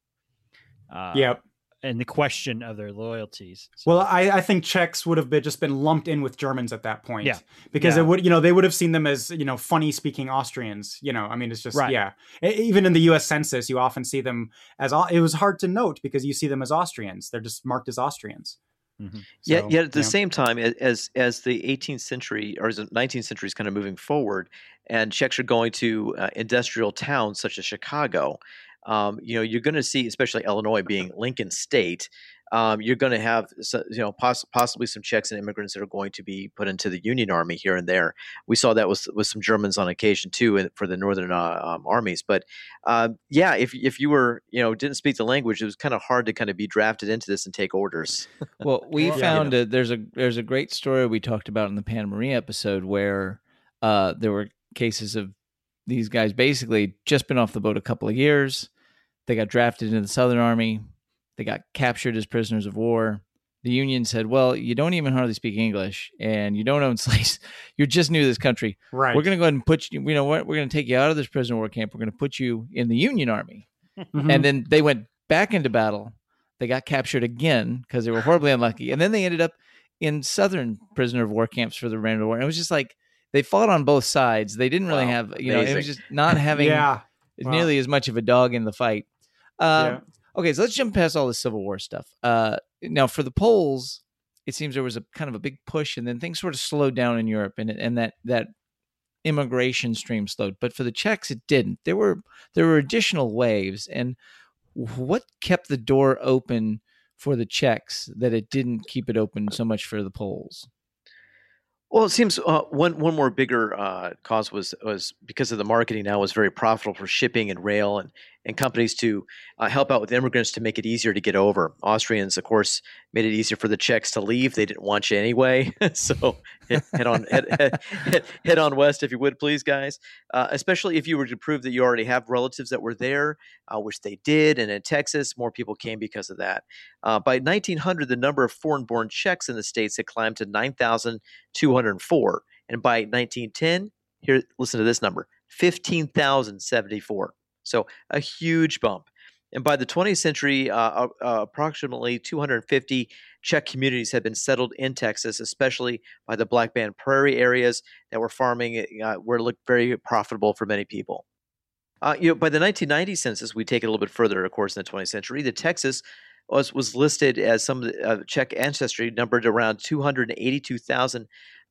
uh, yep, and the question of their loyalties. So. Well, I, I think Czechs would have been just been lumped in with Germans at that point. Yeah, because yeah. it would, you know, they would have seen them as, you know, funny speaking Austrians. You know, I mean, it's just right. yeah. Even in the U S Census, you often see them as. It was hard to note because you see them as Austrians. They're just marked as Austrians. Mm-hmm. So, yet, yet at the yeah. same time, as as the eighteenth century or as the nineteenth century is kind of moving forward, and Czechs are going to uh, industrial towns such as Chicago, um, you know, you're going to see, especially Illinois being Lincoln State, um, you're going to have, you know, poss- possibly some Czechs and immigrants that are going to be put into the Union Army here and there. We saw that with with some Germans on occasion too for the northern uh, um, armies. But uh, yeah, if if you were, you know, didn't speak the language, it was kind of hard to kind of be drafted into this and take orders. Well, we well, found yeah. a, there's a there's a great story we talked about in the Pan Maria episode where uh, there were cases of these guys basically just been off the boat a couple of years. They got drafted into the Southern Army. They got captured as prisoners of war. The Union said, well, you don't even hardly speak English and you don't own slaves. You're just new to this country. Right. We're going to go ahead and put you, you know what? We're going to take you out of this prisoner of war camp. We're going to put you in the Union Army. Mm-hmm. And then they went back into battle. They got captured again because they were horribly unlucky. And then they ended up in Southern prisoner of war camps for the remainder of the war. And it was just like they fought on both sides. They didn't really wow. have, you Amazing. know, it was just not having yeah. wow. nearly as much of a dog in the fight. Uh, yeah. Okay, so let's jump past all the Civil War stuff. Uh, now, for the Poles, it seems there was a kind of a big push, and then things sort of slowed down in Europe, and and that that immigration stream slowed. But for the Czechs, it didn't. There were there were additional waves, and what kept the door open for the Czechs that it didn't keep it open so much for the Poles? Well, it seems uh, one one more bigger uh, cause was was because of the marketing now was very profitable for shipping and rail and, and companies to uh, help out with immigrants to make it easier to get over. Austrians, of course, made it easier for the Czechs to leave. They didn't want you anyway, so head, head on head, head, head on west if you would, please, guys. Uh, especially if you were to prove that you already have relatives that were there, uh, which they did, and in Texas, more people came because of that. Uh, by nineteen hundred, the number of foreign-born Czechs in the states had climbed to nine thousand two hundred four, and by nineteen ten, here, listen to this number: fifteen thousand seventy-four. So a huge bump. And by the twentieth century, uh, uh, approximately two hundred fifty Czech communities had been settled in Texas, especially by the Black Band Prairie areas that were farming, uh, were looked very profitable for many people. Uh, you know, by the nineteen ninety census, we take it a little bit further, of course, in the twentieth century. The Texas was was listed as some of the uh, Czech ancestry numbered around two hundred eighty-two thousand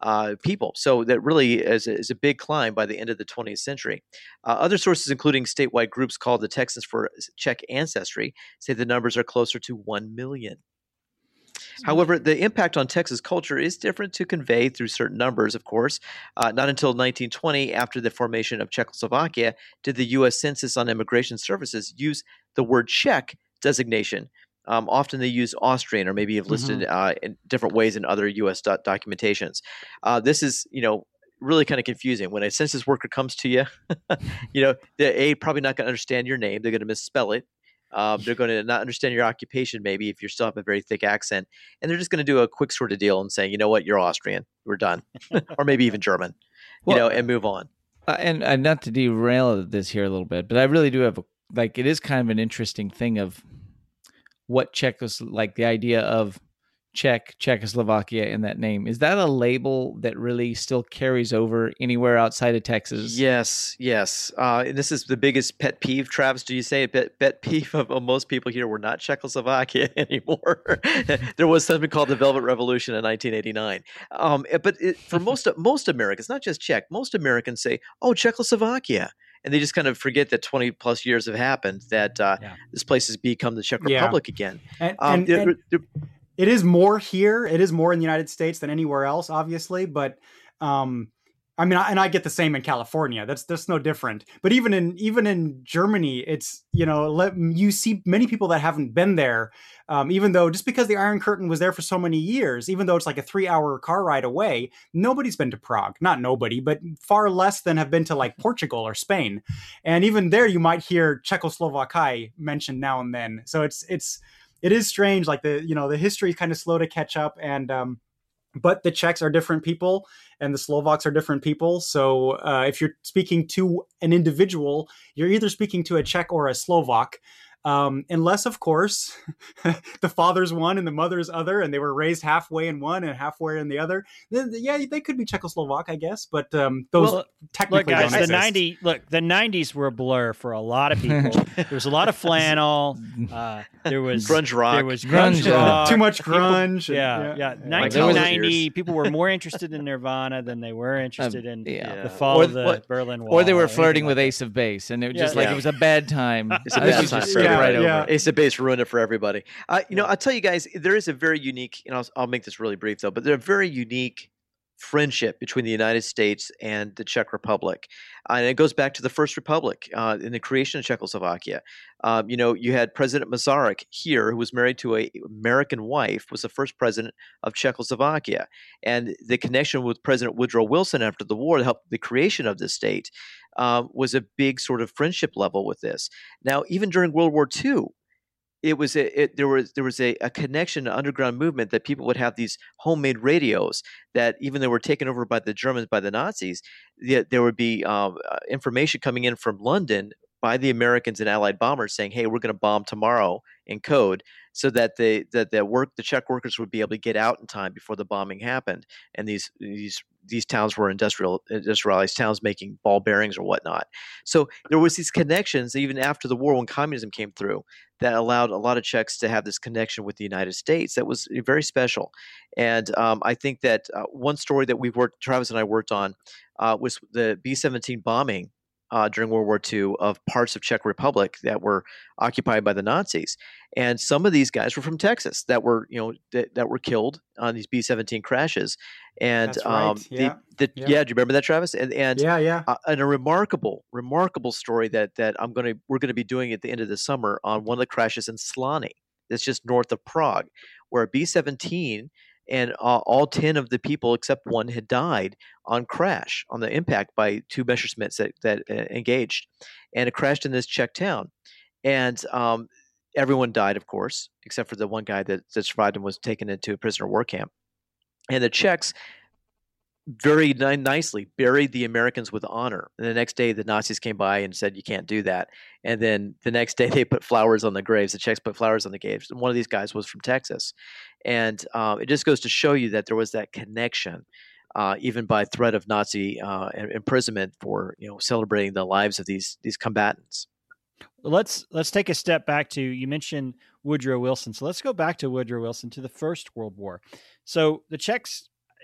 uh, people. So that really is a, is a big climb by the end of the twentieth century. Uh, other sources, including statewide groups called the Texans for Czech Ancestry, say the numbers are closer to one million. However, the impact on Texas culture is different to convey through certain numbers, of course. Uh, not until nineteen twenty, after the formation of Czechoslovakia, did the U S Census on Immigration Services use the word Czech designation. Um, often they use Austrian, or maybe have listed mm-hmm. uh, in different ways in other U S do- documentations. Uh, this is, you know, really kind of confusing. When a census worker comes to you, you know, they're A, probably not going to understand your name. They're going to misspell it. Um, they're going to not understand your occupation, maybe, if you still have a very thick accent. And they're just going to do a quick sort of deal and say, you know what, you're Austrian. We're done. Or maybe even German, you well, know, and move on. Uh, and, and not to derail this here a little bit, but I really do have, a, like, it is kind of an interesting thing of what Czechos, like the idea of Czech, Czechoslovakia in that name. Is that a label that really still carries over anywhere outside of Texas? Yes, yes. Uh, and this is the biggest pet peeve, Travis. Do you say a pet, pet peeve of, of most people here? We're not Czechoslovakia anymore. There was something called the Velvet Revolution in nineteen eighty-nine. Um, but it, for most most Americans, not just Czech, most Americans say, "Oh, Czechoslovakia." And they just kind of forget that twenty plus years have happened, that uh, yeah. this place has become the Czech Republic yeah. again. And, um, and, and it, it, it is more here. It is more in the United States than anywhere else, obviously. But um, I mean, and I get the same in California. That's that's no different. But even in even in Germany, it's, you know, let, you see many people that haven't been there. Um, even though just because the Iron Curtain was there for so many years, even though it's like a three hour car ride away, nobody's been to Prague. Not nobody, but far less than have been to like Portugal or Spain. And even there, you might hear Czechoslovakia mentioned now and then. So it's it's it is strange. Like the you know the history is kind of slow to catch up, and um, but the Czechs are different people, and the Slovaks are different people. So uh, if you're speaking to an individual, you're either speaking to a Czech or a Slovak. Um, unless, of course, the father's one and the mother's other, and they were raised halfway in one and halfway in the other. Then, yeah, they could be Czechoslovak, I guess. But um, those well, technically look, guys, don't the exist. ninety look, the nineties were a blur for a lot of people. There was a lot of flannel. Uh, there was grunge rock. There was grunge rock. Too much grunge. People, yeah, yeah. yeah. nineteen ninety, people were more interested in Nirvana than they were interested um, in yeah. the fall or, of the what, Berlin Wall. Or they were flirting like with that. Ace of Base, and it was Yeah. just like Yeah. it was a bad time. It's a bad time for yeah, everybody. yeah. Ace of Base ruined it for everybody. Uh, you know, I'll tell you guys, there is a very unique, and I'll, I'll make this really brief though, but there's a very unique friendship between the United States and the Czech Republic. Uh, and it goes back to the First Republic uh, in the creation of Czechoslovakia. Um, you know, you had President Masaryk here, who was married to an American wife, was the first president of Czechoslovakia. And the connection with President Woodrow Wilson after the war to help the creation of this state uh, was a big sort of friendship level with this. Now, even during World War Two, It was a, it, there was there was a, a connection, an underground movement that people would have these homemade radios that even though were taken over by the Germans, by the Nazis, the, there would be um, uh, information coming in from London by the Americans and Allied bombers saying, "Hey, we're going to bomb tomorrow," in code, so that the that the work the Czech workers would be able to get out in time before the bombing happened. And these these these towns were industrial industrialized towns making ball bearings or whatnot. So there was these connections even after the war when communism came through that allowed a lot of Czechs to have this connection with the United States that was very special. And um, I think that uh, one story that we worked, Travis and I worked on, uh, was the B seventeen bombing uh, during World War Two of parts of Czech Republic that were occupied by the Nazis. And some of these guys were from Texas that were, you know, that, that were killed on these B seventeen crashes. And That's right. um, Yeah. the, the, Yeah. yeah, do you remember that, Travis? And and Yeah, yeah. uh, and a remarkable, remarkable story that that I'm gonna we're gonna be doing at the end of the summer on one of the crashes in Slany. That's just north of Prague, where a B seventeen and uh, all ten of the people except one had died on crash on the impact by two Messerschmitts that that uh, engaged, and it crashed in this Czech town, and um, everyone died, of course, except for the one guy that, that survived and was taken into a prisoner of war camp. And the Czechs very ni- nicely buried the Americans with honor. And the next day, the Nazis came by and said, "You can't do that." And then the next day, they put flowers on the graves. The Czechs put flowers on the graves. And one of these guys was from Texas. And um, it just goes to show you that there was that connection, uh, even by threat of Nazi uh, imprisonment for, you know, celebrating the lives of these these combatants. Let's let's take a step back to, you mentioned Woodrow Wilson. So let's go back to Woodrow Wilson, to the First World War. So the Czechs,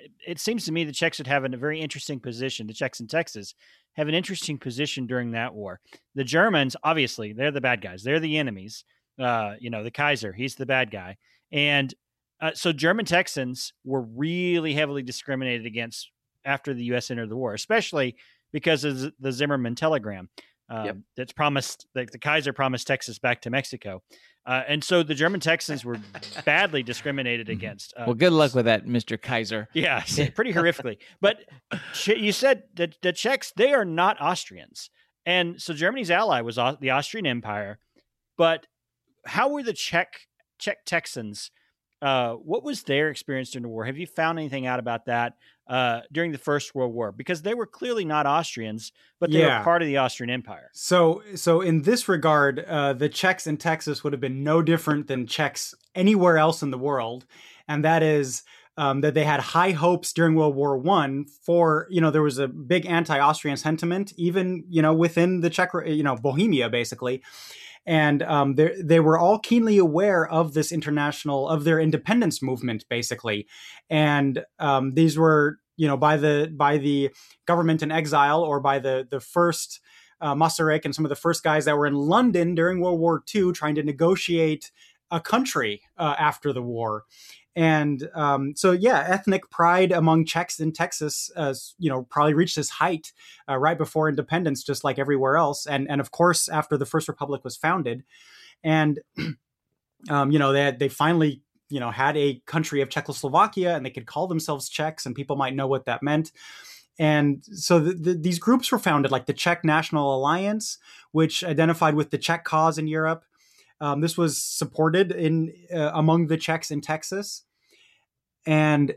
it seems to me the Czechs would have a very interesting position. The Czechs in Texas have an interesting position during that war. The Germans, obviously, they're the bad guys. They're the enemies. Uh, you know, the Kaiser, he's the bad guy. And uh, so German Texans were really heavily discriminated against after the U S entered the war, especially because of the Zimmerman telegram um, yep. that's promised, that the Kaiser promised Texas back to Mexico. Uh, and so the German Texans were badly discriminated against. Uh, well, good luck with that, Mister Kaiser. Yeah, pretty horrifically. But you said that the Czechs, they are not Austrians. And so Germany's ally was the Austrian Empire. But how were the Czech Czech Texans? Uh, what was their experience during the war? Have you found anything out about that uh, during the First World War? Because they were clearly not Austrians, but they yeah. were part of the Austrian Empire. So, so in this regard, uh, the Czechs in Texas would have been no different than Czechs anywhere else in the world, and that is um, that they had high hopes during World War One for, you know, there was a big anti-Austrian sentiment, even, you know, within the Czech, you know, Bohemia, basically. And um, they they were all keenly aware of this international, of their independence movement, basically. And um, these were, you know, by the by the government in exile, or by the the first uh, Masaryk and some of the first guys that were in London during World War Two, trying to negotiate a country uh, after the war. And um, so, yeah, ethnic pride among Czechs in Texas, uh, you know, probably reached its height uh, right before independence, just like everywhere else. And and of course, after the First Republic was founded, and um, you know, they had, they finally, you know, had a country of Czechoslovakia, and they could call themselves Czechs, and people might know what that meant. And so the, the, these groups were founded, like the Czech National Alliance, which identified with the Czech cause in Europe. Um, this was supported in uh, among the Czechs in Texas. And,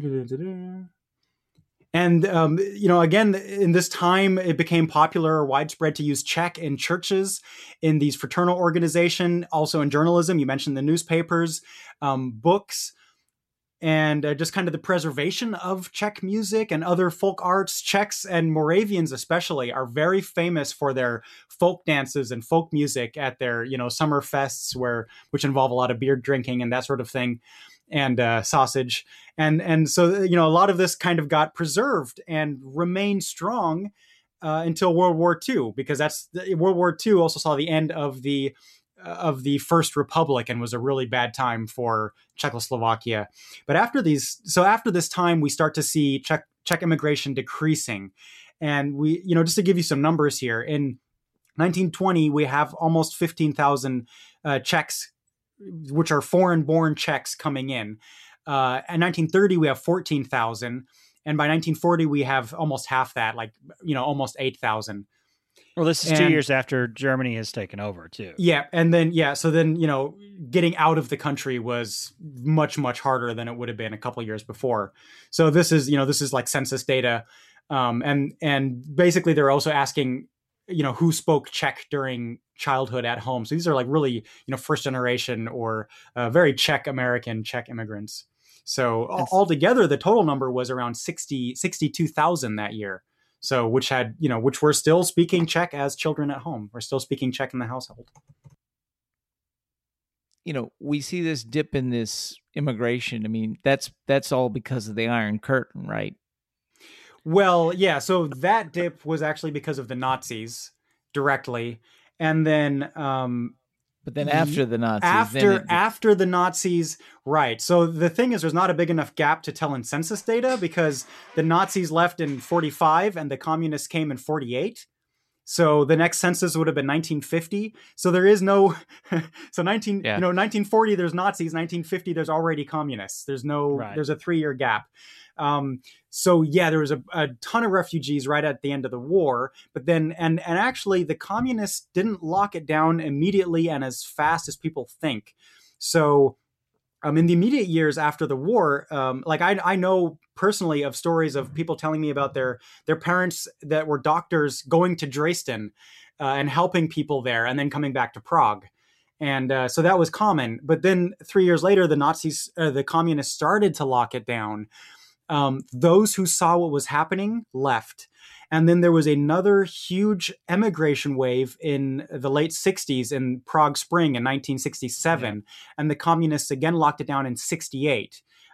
and um, you know, again, in this time, it became popular or widespread to use Czech in churches, in these fraternal organizations, also in journalism. You mentioned the newspapers, um, books, and uh, just kind of the preservation of Czech music and other folk arts. Czechs and Moravians especially are very famous for their folk dances and folk music at their, you know, summer fests, where which involve a lot of beer drinking and that sort of thing, and uh, sausage. And and so, you know, a lot of this kind of got preserved and remained strong uh, until World War Two, because that's World War Two also saw the end of the of the First Republic, and was a really bad time for Czechoslovakia. But after these, so after this time, we start to see Czech, Czech immigration decreasing. And we, you know, just to give you some numbers here, in nineteen twenty, we have almost fifteen thousand uh, Czechs, which are foreign-born Czechs, coming in. Uh, in nineteen thirty, we have fourteen thousand. And by nineteen forty, we have almost half that, like, you know, almost eight thousand. Well, this is and, two years after Germany has taken over, too. Yeah. And then, yeah. So then, you know, getting out of the country was much, much harder than it would have been a couple of years before. So this is, you know, this is like census data. Um, and, and basically they're also asking, you know, who spoke Czech during childhood at home. So these are like really, you know, first generation or uh, very Czech American Czech immigrants. So That's, altogether, the total number was around sixty, sixty-two thousand that year. So, which had, you know, which were still speaking Czech as children at home. We're still speaking Czech in the household. You know, we see this dip in this immigration. I mean, that's that's all because of the Iron Curtain, right? Well, yeah. So that dip was actually because of the Nazis directly. And then... Um, but then after the Nazis... After, it... after the Nazis, right. So the thing is, there's not a big enough gap to tell in census data, because the Nazis left in forty-five and the communists came in forty-eight. So the next census would have been nineteen fifty. So there is no... so nineteen, yeah. you know, nineteen forty, there's Nazis. nineteen fifty, there's already communists. There's no... Right. There's a three-year gap. Um, so yeah, there was a, a ton of refugees right at the end of the war, but then, and, and actually the communists didn't lock it down immediately and as fast as people think. So, um, in the immediate years after the war, um, like I, I know personally of stories of people telling me about their, their parents that were doctors going to Dresden, uh, and helping people there and then coming back to Prague. And, uh, so that was common, but then three years later, the Nazis, uh, the communists started to lock it down. Um, those who saw what was happening left. And then there was another huge emigration wave in the late sixties in Prague Spring in nineteen sixty-seven. Yeah. And the communists again locked it down in sixty-eight.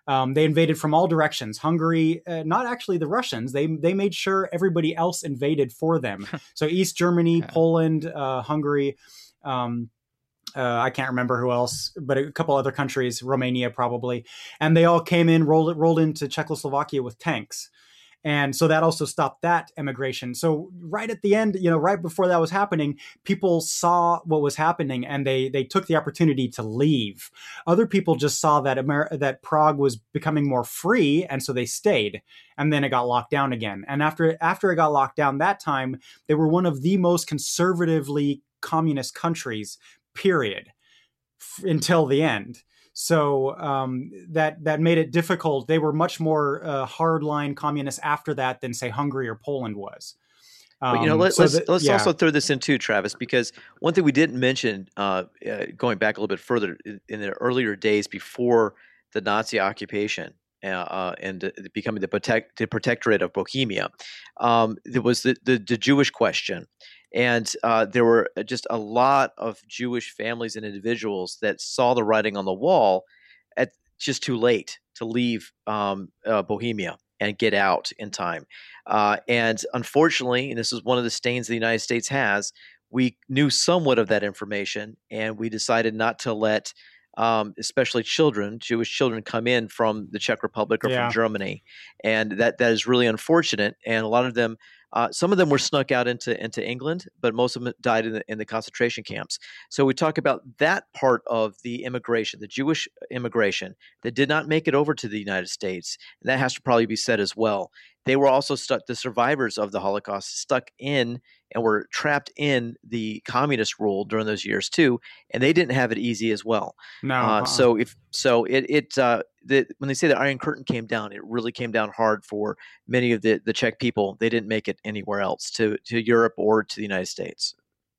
Um, they invaded from all directions. Hungary, uh, not actually the Russians. They they made sure everybody else invaded for them. So East Germany, Yeah. Poland, uh, Hungary. Um, uh, I can't remember who else, but a couple other countries, Romania probably, and they all came in, rolled rolled into Czechoslovakia with tanks. And so that also stopped that immigration. So right at the end, you know, right before that was happening, people saw what was happening and they they took the opportunity to leave. Other people just saw that Amer- that Prague was becoming more free, and so they stayed. And then it got locked down again. And after after it got locked down that time, they were one of the most conservatively communist countries, period, f- until the end. So um, that that made it difficult. They were much more uh, hardline communists after that than, say, Hungary or Poland was. Um, But you know, let, so let's that- let's yeah. also throw this in too, Travis, because one thing we didn't mention, uh, uh, going back a little bit further in, in the earlier days before the Nazi occupation uh, uh, and uh, becoming the protect the protectorate of Bohemia, um, there was the, the the Jewish question. And uh, there were just a lot of Jewish families and individuals that saw the writing on the wall at just too late to leave um, uh, Bohemia and get out in time. Uh, and unfortunately, and this is one of the stains the United States has, we knew somewhat of that information, and we decided not to let um, especially children, Jewish children, come in from the Czech Republic or Yeah. from Germany. And that that is really unfortunate. And a lot of them, uh, some of them were snuck out into, into England, but most of them died in the, in the concentration camps. So we talk about that part of the immigration, the Jewish immigration that did not make it over to the United States. And that has to probably be said as well. They were also stuck, the survivors of the Holocaust, stuck in and were trapped in the communist rule during those years too, and they didn't have it easy as well. No. Uh, uh-uh. so if so, it it uh, the, when they say the Iron Curtain came down, it really came down hard for many of the the Czech people. They didn't make it anywhere else to to Europe or to the United States.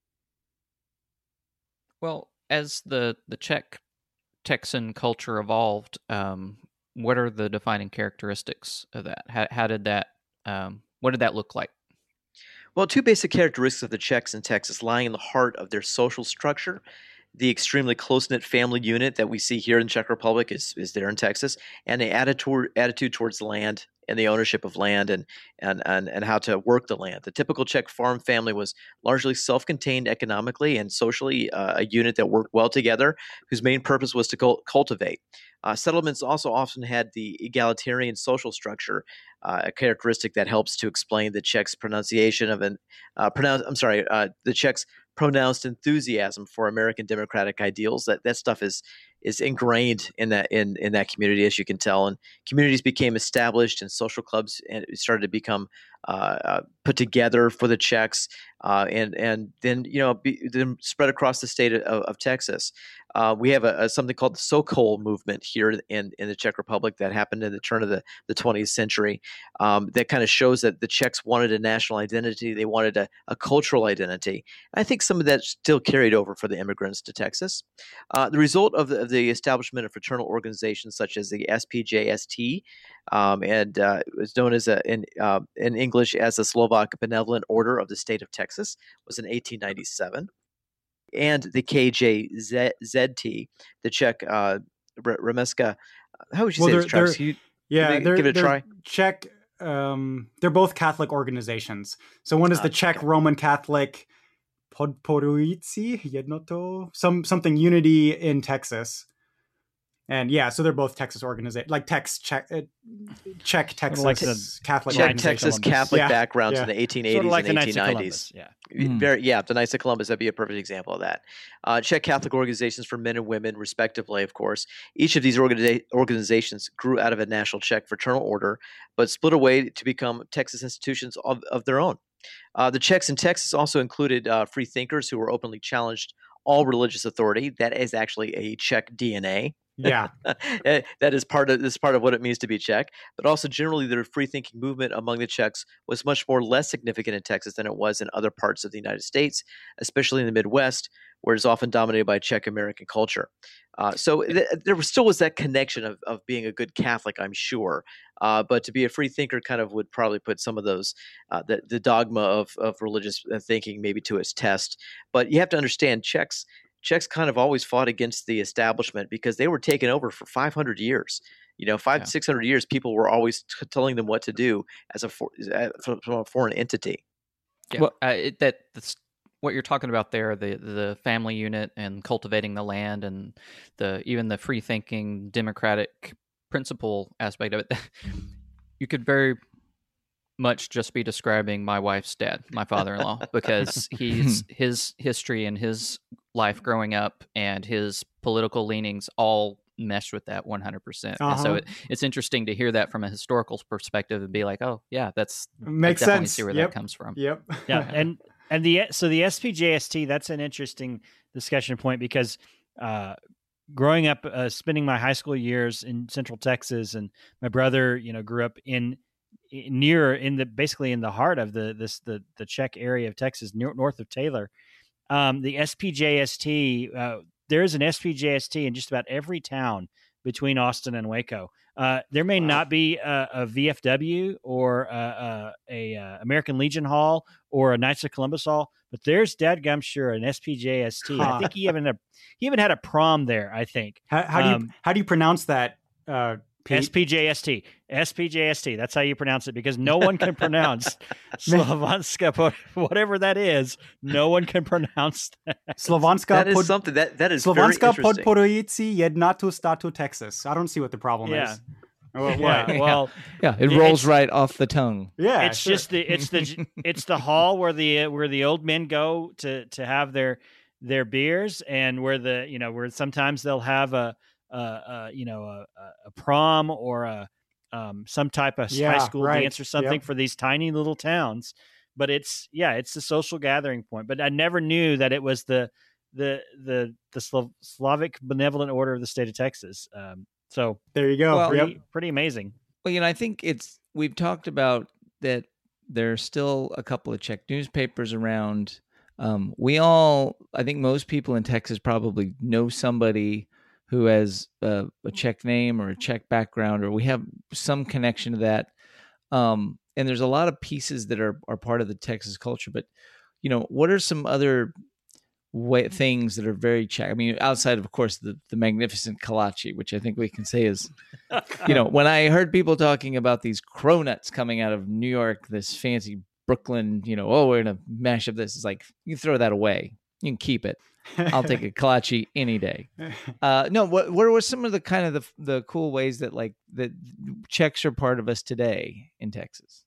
Well, as the the Czech Texan culture evolved, um, what are the defining characteristics of that? How, how did that? Um, what did that look like? Well, two basic characteristics of the Czechs in Texas lying in the heart of their social structure. The extremely close-knit family unit that we see here in the Czech Republic is, is there in Texas, and the attitude, attitude towards land and the ownership of land and, and, and, and how to work the land. The typical Czech farm family was largely self-contained economically and socially, uh, a unit that worked well together, whose main purpose was to cul- cultivate. Uh, settlements also often had the egalitarian social structure, uh, a characteristic that helps to explain the Czechs' pronunciation of an uh, pronounce. I'm sorry, uh, the Czechs' pronounced enthusiasm for American democratic ideals. That that stuff is is ingrained in that in in that community, as you can tell. And communities became established, and social clubs and it started to become uh, uh, put together for the Czechs, uh, and and then you know be, then spread across the state of, of Texas. Uh, we have a, a something called the Sokol movement here in, in the Czech Republic that happened in the turn of the, the twentieth century. Um, that kind of shows that the Czechs wanted a national identity. They wanted a, a cultural identity. I think some of that still carried over for the immigrants to Texas. Uh, the result of the, of the establishment of fraternal organizations such as the S P J S T, um, and uh, it was known as a, in, uh, in English as the Slovak Benevolent Order of the State of Texas, was in eighteen ninety-seven. And the K J Z T, the Czech uh, Remeska. How would you Well, say they're- this, Travis? they're- You, Yeah, give it- they're, give it a they're try. Czech. Um, they're both Catholic organizations. So one is Ah, the Czech okay. Roman Catholic Podporující jednotu, some something unity in Texas. And yeah, so they're both Texas organizations, like Tex Czech, uh, Czech Texas like the Catholic Czech Knights of Texas Columbus. Catholic Yeah, backgrounds yeah. in the eighteen Sort eighties of like and the Knights of eighteen nineties. Columbus. Yeah. Mm. Very, yeah, the Knights of Columbus, that'd be a perfect example of that. Uh, Czech Catholic organizations for men and women, respectively, of course. Each of these organiza- organizations grew out of a national Czech fraternal order, but split away to become Texas institutions of, of their own. Uh, the Czechs in Texas also included uh, free thinkers who were openly challenged all religious authority. That is actually a Czech D N A. Yeah. That is part of this is part of what it means to be Czech. But also, generally, the free thinking movement among the Czechs was much more less significant in Texas than it was in other parts of the United States, especially in the Midwest, where it's often dominated by Czech American culture. Uh, so th- there was, still was that connection of, of being a good Catholic, I'm sure. Uh, but to be a free thinker kind of would probably put some of those, uh, the, the dogma of, of religious thinking maybe to its test. But you have to understand, Czechs Czechs kind of always fought against the establishment because they were taken over for five hundred years. You know, five Yeah. to six hundred years, people were always t- telling them what to do as a for, uh, from from a foreign entity. Yeah, Well- uh, it, that that's what you're talking about there. The the family unit and cultivating the land, and the even the free thinking democratic principle aspect of it. You could very much just be describing my wife's dad, my father-in-law, because he's his history and his life growing up and his political leanings all mesh with that one hundred percent. And so Uh-huh. it, it's interesting to hear that from a historical perspective and be like, oh yeah, that's Makes I definitely sense. see where Yep. that comes from. Yep. Yeah, and and the so the S P J S T, that's an interesting discussion point because uh, growing up, uh, spending my high school years in Central Texas, and my brother, you know, grew up in, in near in the basically in the heart of the this the the Czech area of Texas, near, north of Taylor. Um, the S P J S T, uh, there is an S P J S T in just about every town between Austin and Waco. Uh, there may Wow. not be a, a V F W or a, a, a, uh American Legion Hall or a Knights of Columbus Hall, but there's dadgum sure an S P J S T. Huh. I think he even had a, he even had a prom there. I think How, how do you Um, how do you pronounce that? Uh, Pete? S P J S T, S P J S T. That's how you pronounce it because no one can pronounce Slovanska, whatever that is. No one can pronounce that. Slovanska That is pod, something that that is very Slovanska interesting. Podporici Jednatu Statu Texas. I don't see what the problem Yeah. is. Or what? Yeah, well, Yeah, it Yeah, rolls it's- right off the tongue. Yeah, it's sure. just the it's the it's the hall where the where the old men go to to have their their beers, and where the you know where sometimes they'll have a, a, a you know a, a prom or a um, some type of Yeah, high school right. dance or something Yep. for these tiny little towns. But it's yeah, it's the social gathering point. But I never knew that it was the the the the Slo- Slavic Benevolent Order of the State of Texas. Um, so There you go. Well, Yep. pretty, pretty amazing. Well, you know, I think it's we've talked about that there's still a couple of Czech newspapers around. Um, we all, I think most people in Texas probably know somebody who has a, a Czech name or a Czech background, or we have some connection to that. Um, and there's a lot of pieces that are, are part of the Texas culture. But, you know, what are some other way, things that are very Czech? I mean, outside of, of course, the, the magnificent kolache, which I think we can say is, you know, when I heard people talking about these cronuts coming out of New York, this fancy Brooklyn, you know, oh, we're going to mash up this. It's like, you can throw that away. You can keep it. I'll take a kolache any day. Uh, no, what, what were some of the kind of the, the cool ways that like that Czechs are part of us today in Texas?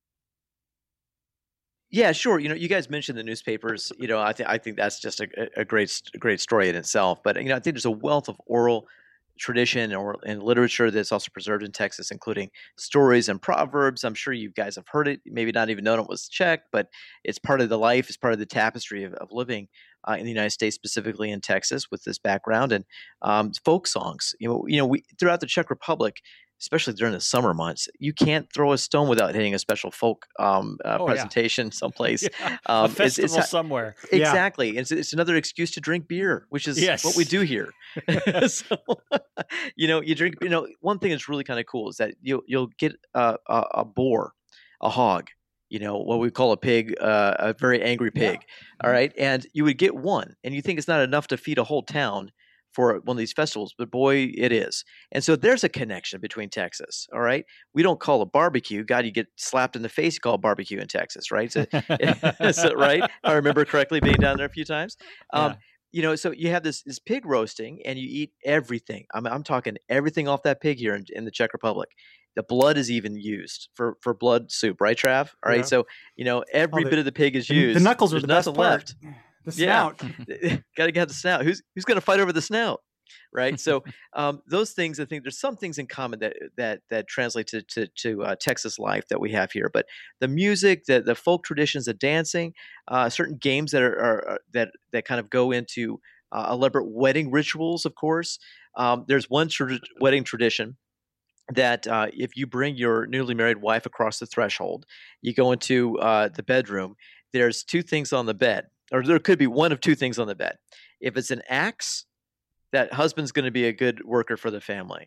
Yeah, sure. You know, you guys mentioned the newspapers. You know, I think I think that's just a, a great a great story in itself. But you know, I think there's a wealth of oral tradition or and literature that's also preserved in Texas, including stories and proverbs. I'm sure you guys have heard it, maybe not even known it was Czech, but it's part of the life, it's part of the tapestry of, of living uh, in the United States, specifically in Texas, with this background and um, folk songs. You know, you know, we throughout the Czech Republic, especially during the summer months, you can't throw a stone without hitting a special folk um, uh, Oh, yeah. presentation someplace. Yeah, Um, a it's- festival it's ha- somewhere. Exactly. It's, it's another excuse to drink beer, which is Yes. what we do here. so, you know, you drink, you know, one thing that's really kind of cool is that you'll, you'll get a, a, a boar, a hog, you know, what we call a pig, uh, a very angry pig. All right. And you would get one and you think it's not enough to feed a whole town for one of these festivals, but boy, it is. And so there's a connection between Texas. All right. We don't call it barbecue. God, you get slapped in the face, you call it barbecue in Texas, right? So, so, right. I remember correctly being down there a few times. Um, Yeah. You know, so you have this this pig roasting and you eat everything. I'm, I'm talking everything off that pig here in, in the Czech Republic. The blood is even used for, for blood soup, right, Trav? All right. Yeah. So, you know, every Oh, the- bit of the pig is The- used. The knuckles are There's the best nothing part. left. The Yeah. snout. Got to get the snout. Who's who's going to fight over the snout, right? So um, those things, I think there's some things in common that that that translate to to, to uh, Texas life that we have here. But the music, the the folk traditions, the dancing, uh, certain games that are, are, are that that kind of go into uh, elaborate wedding rituals. Of course, um, there's one tra- wedding tradition that uh, if you bring your newly married wife across the threshold, you go into uh, the bedroom. There's two things on the bed, or there could be one of two things on the bed. If it's an axe, that husband's going to be a good worker for the family.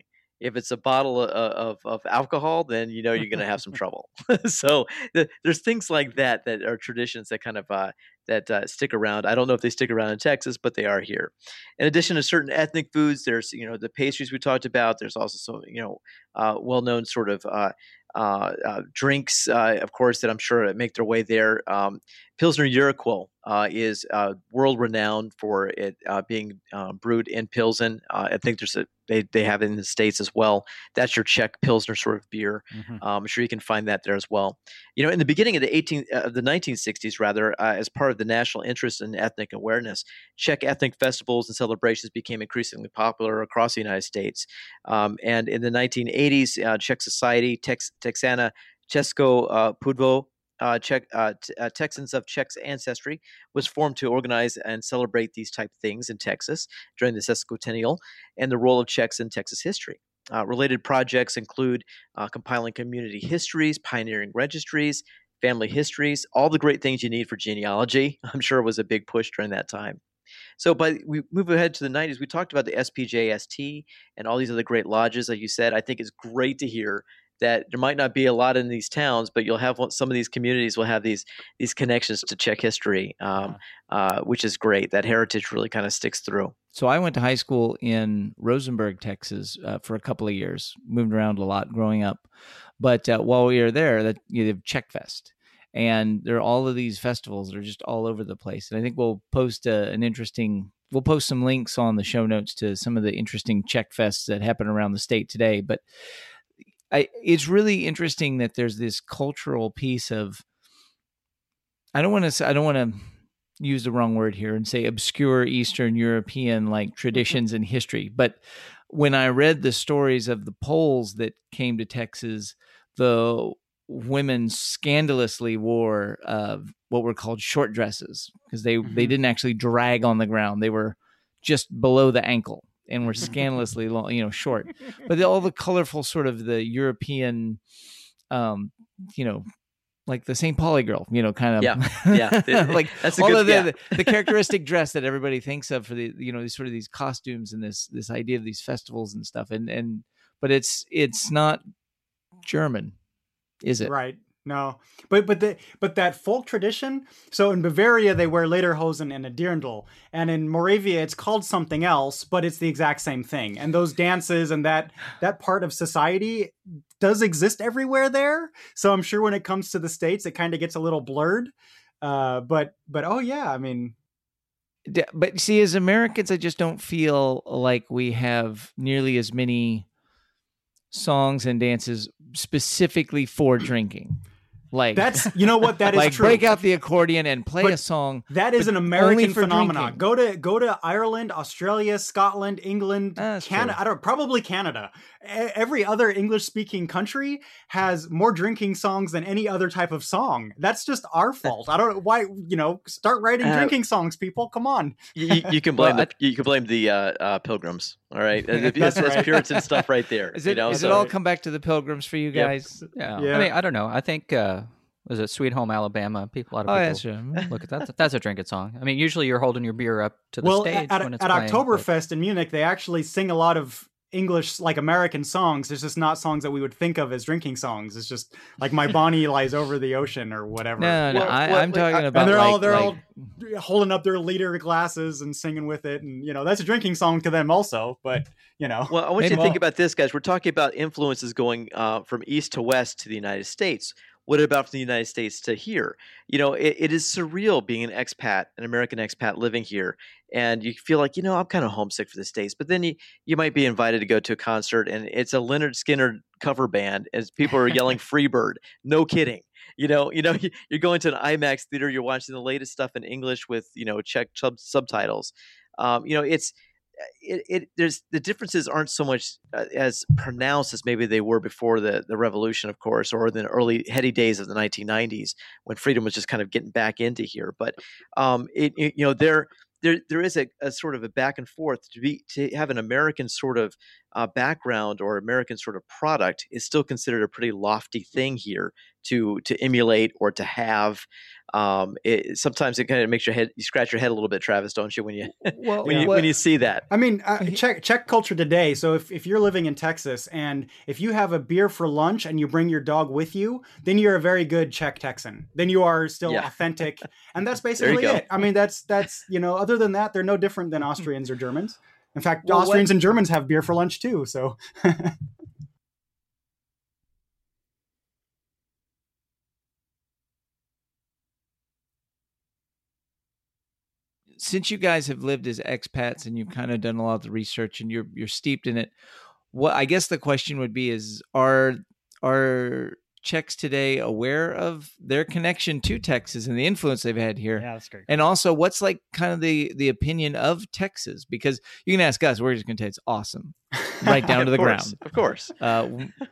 If it's a bottle of of, of alcohol, then you know you're going to have some trouble. So the, there's things like that that are traditions that kind of uh, that uh, stick around. I don't know if they stick around in Texas, but they are here. In addition to certain ethnic foods, there's you know the pastries we talked about. There's also some you know uh, well-known sort of uh, uh, uh, drinks, uh, of course, that I'm sure make their way there. Um, Pilsner Urquell uh, is uh, world renowned for it uh, being uh, brewed in Pilsen. Uh, I think there's a they they have it in the States as well. That's your Czech Pilsner sort of beer. Mm-hmm. Um, I'm sure you can find that there as well. You know, in the beginning of the eighteen uh, the nineteen sixties, rather, uh, as part of the national interest in ethnic awareness, Czech ethnic festivals and celebrations became increasingly popular across the United States. Um, and in the nineteen eighties, uh, Czech Society, Tex- Texana Česko uh, Pudvo, Uh, Czech, uh, t- uh, Texans of Czech ancestry, was formed to organize and celebrate these type of things in Texas during the sesquicentennial and the role of Czechs in Texas history. Uh, related projects include uh, compiling community histories, pioneering registries, family histories, all the great things you need for genealogy. I'm sure it was a big push during that time. So, but we move ahead to the nineties. We talked about the S P J S T and all these other great lodges, like you said. I think it's great to hear that there might not be a lot in these towns, but you'll have some of these communities will have these these connections to Czech history, um, uh, which is great. That heritage really kind of sticks through. So I went to high school in Rosenberg, Texas, uh, for a couple of years. Moved around a lot growing up, but uh, while we were there, that you have Czech Fest, and there are all of these festivals that are just all over the place. And I think we'll post a, an interesting. We'll post some links on the show notes to some of the interesting Czech Fests that happen around the state today, but. I, it's really interesting that there's this cultural piece of, I don't want to, I don't want to use the wrong word here and say obscure Eastern European like traditions and history. But when I read the stories of the Poles that came to Texas, the women scandalously wore uh, what were called short dresses because they, mm-hmm. they didn't actually drag on the ground. They were just below the ankle. And were scandalously long, you know, short, but the, all the colorful sort of the European, um, you know, like the Saint Pauli girl, you know, kind of, yeah, yeah, like that's a all good, of the, yeah. the, the characteristic dress that everybody thinks of for the, you know, these sort of these costumes and this this idea of these festivals and stuff, and and but it's it's not German, is it? Right. No, but but the but that folk tradition. So in Bavaria they wear lederhosen and a dirndl, and in Moravia it's called something else, but it's the exact same thing. And those dances and that that part of society does exist everywhere there. So I'm sure when it comes to the States, it kind of gets a little blurred. Uh, but but oh yeah, I mean. But see, as Americans, I just don't feel like we have nearly as many songs and dances specifically for drinking. Like that's you know what that is like true. Break out the accordion and play but a song. That is an American phenomenon. Drinking. Go to go to Ireland, Australia, Scotland, England, uh, Canada. I don't probably Canada. Every other English speaking country has more drinking songs than any other type of song. That's just our fault. I don't know why. You know, start writing uh, drinking songs, people. Come on. you, you can blame well, the, you can blame the uh, uh, Pilgrims. All right, that's, that's, right. that's Puritan stuff right there. Is it, you know? Does so, it all come back to the Pilgrims for you guys? Yep. Yeah. yeah. I mean, I don't know. I think. Uh, Was it Sweet Home Alabama? People, a lot of oh, people yeah, sure. look at that. That's a drinking song. I mean, usually you're holding your beer up to the well, stage at, when it's at playing. At Oktoberfest but... in Munich, they actually sing a lot of English, like American songs. It's just not songs that we would think of as drinking songs. It's just like My Bonnie Lies Over the Ocean or whatever. No, no, well, I, well, I'm talking I, about. And they're like, all they're like... all holding up their liter glasses and singing with it, and you know that's a drinking song to them also. But you know, well, I want you to think about this, guys. We're talking about influences going uh, from east to west to the United States. What about from the United States to here? You know, it, it is surreal being an expat, an American expat living here. And you feel like, you know, I'm kind of homesick for the States. But then you, you might be invited to go to a concert and it's a Leonard Skinner cover band as people are yelling Freebird. No kidding. You know, you know, you're going to an IMAX theater, you're watching the latest stuff in English with, you know, Czech sub- subtitles. Um, you know, it's, It, it there's the differences aren't so much uh, as pronounced as maybe they were before the, the revolution, of course, or in the early heady days of the nineteen nineties when freedom was just kind of getting back into here. But um, it, it you know there there there is a, a sort of a back and forth to be to have an American sort of uh, background or American sort of product is still considered a pretty lofty thing here to to emulate or to have. Um, it, sometimes it kind of makes your head, you scratch your head a little bit, Travis, don't you, when you Well, when, you, what- when you see that? I mean, uh, check check culture today. So if, if you're living in Texas and if you have a beer for lunch and you bring your dog with you, then you're a very good Czech Texan. Then you are still Yeah. authentic, and that's There you basically go. it. I mean, that's that's you know, other than that, they're no different than Austrians or Germans. In fact, Well, Austrians what- and Germans have beer for lunch too. So since you guys have lived as expats and you've kind of done a lot of the research and you're you're steeped in it, what I guess the question would be is are are Czechs today aware of their connection to Texas and the influence they've had here? Yeah, that's great. And also, what's like kind of the the opinion of Texas? Because you can ask us, we're just going to say it's awesome, right down to the Of course, ground. Of course. Uh,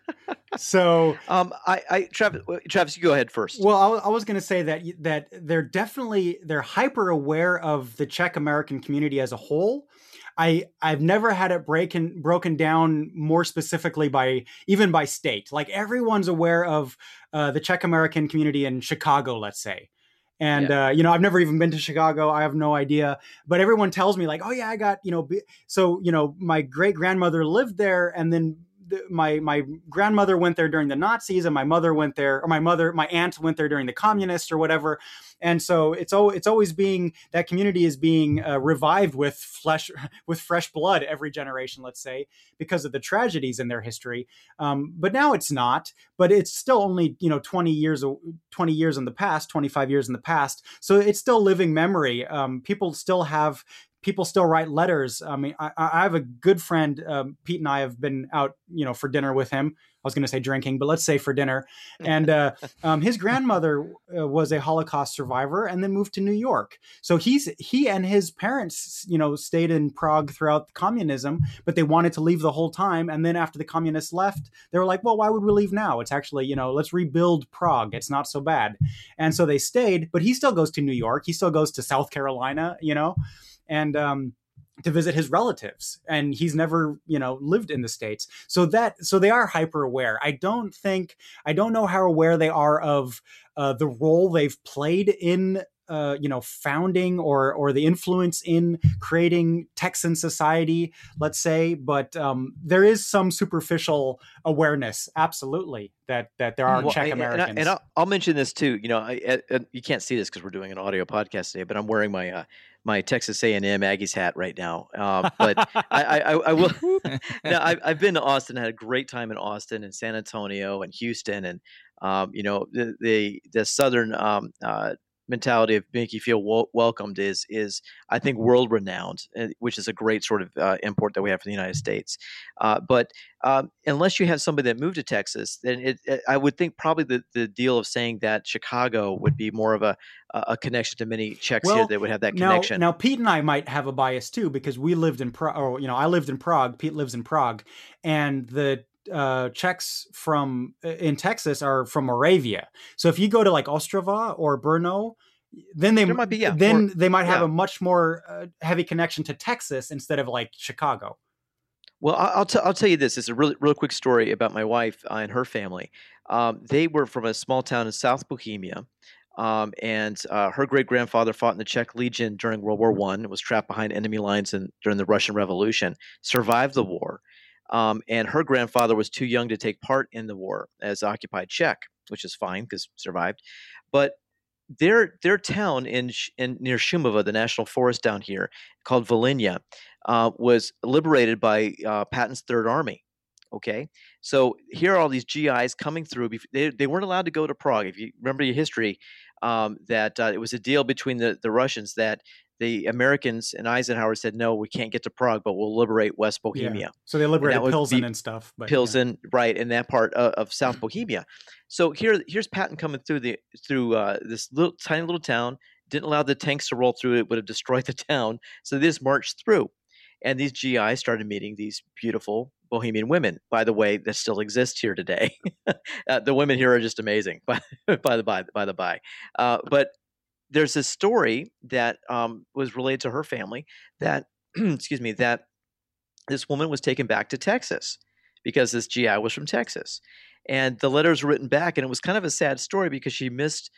so Um, I, I, Travis, Travis, you go ahead first. Well, I, wa- I was going to say that y- that they're definitely they're hyper aware of the Czech American community as a whole. I I've never had it breaking broken down more specifically by even by state. Like everyone's aware of uh, the Czech American community in Chicago, let's say. And uh, you know, I've never even been to Chicago. I have no idea. But everyone tells me like, oh yeah, I got you know. b- So you know, my great grandmother lived there, and then the- my my grandmother went there during the Nazis, and my mother went there, or my mother, my aunt went there during the communists or whatever. And so it's al- it's always being that community is being uh, revived with flesh with fresh blood every generation, let's say, because of the tragedies in their history. Um, but now it's not. But it's still only you know twenty years twenty years in the past, twenty-five years in the past. So it's still living memory. Um, people still have. People still write letters. I mean, I, I have a good friend. Um, Pete and I have been out, you know, for dinner with him. I was going to say drinking, but let's say for dinner. And uh, um, his grandmother uh, was a Holocaust survivor and then moved to New York. So he's he and his parents, you know, stayed in Prague throughout communism, but they wanted to leave the whole time. And then after the communists left, they were like, well, why would we leave now? It's actually, you know, let's rebuild Prague. It's not so bad. And so they stayed, but he still goes to New York. He still goes to South Carolina, you know, and um, to visit his relatives, and he's never, you know, lived in the States. So that, so they are hyper aware. I don't think, I don't know how aware they are of uh, the role they've played in, uh, you know, founding or or the influence in creating Texan society, let's say. But um, there is some superficial awareness, absolutely, that that there are Well, Czech I- and I- Americans. And, I'll, I'll mention this too. You know, I, I, I- you can't see this because we're doing an audio podcast today, but I'm wearing my uh, my Texas A and M Aggies hat right now. Uh, but I, I, I, I will. now, I've, I've been to Austin. Had a great time in Austin and San Antonio and Houston, and um, you know, the the, the Southern um, uh, mentality of make you feel wel- welcomed is is I think world renowned, which is a great sort of uh, import that we have for the United States. Uh, but um, unless you have somebody that moved to Texas, then it, it, I would think probably the, the deal of saying that Chicago would be more of a a connection to many Czechs here that would have that now, connection. Now, Pete and I might have a bias too, because we lived in Prague, or, you know, I lived in Prague, Pete lives in Prague, and the uh, Czechs from in Texas are from Moravia. So if you go to like Ostrava or Brno, then they There might be, yeah, then more- they might have yeah. a much more uh, heavy connection to Texas instead of like Chicago. Well, I- I'll, t- I'll tell you this. It's a really, real quick story about my wife uh, and her family. Um, they were from a small town in South Bohemia, um, and uh, her great grandfather fought in the Czech Legion during World War One. Was trapped behind enemy lines in, during the Russian Revolution. Survived the war, um, and her grandfather was too young to take part in the war as occupied Czech, which is fine because survived. But their their town in Sh- in near Shumova, the national forest down here, called Volhynia, uh, was liberated by uh, Patton's Third Army. Okay, so here are all these G Is coming through. bef- They they weren't allowed to go to Prague. If you remember your history, um, that uh, it was a deal between the the Russians that the Americans and Eisenhower said, no, we can't get to Prague, but we'll liberate West Bohemia. Yeah. So they And liberated that would Pilsen be and stuff. But, yeah. Pilsen, right, in that part of, of South Bohemia. So here, here's Patton coming through the through uh, this little tiny little town. Didn't allow the tanks to roll through; it would have destroyed the town. So they just marched through, and these G Is started meeting these beautiful Bohemian women. By the way, that still exist here today. uh, the women here are just amazing. By, by the by, by the by, uh, but there's this story that um, was related to her family that, excuse me, that this woman was taken back to Texas because this G I was from Texas. And the letters were written back, and it was kind of a sad story because she missed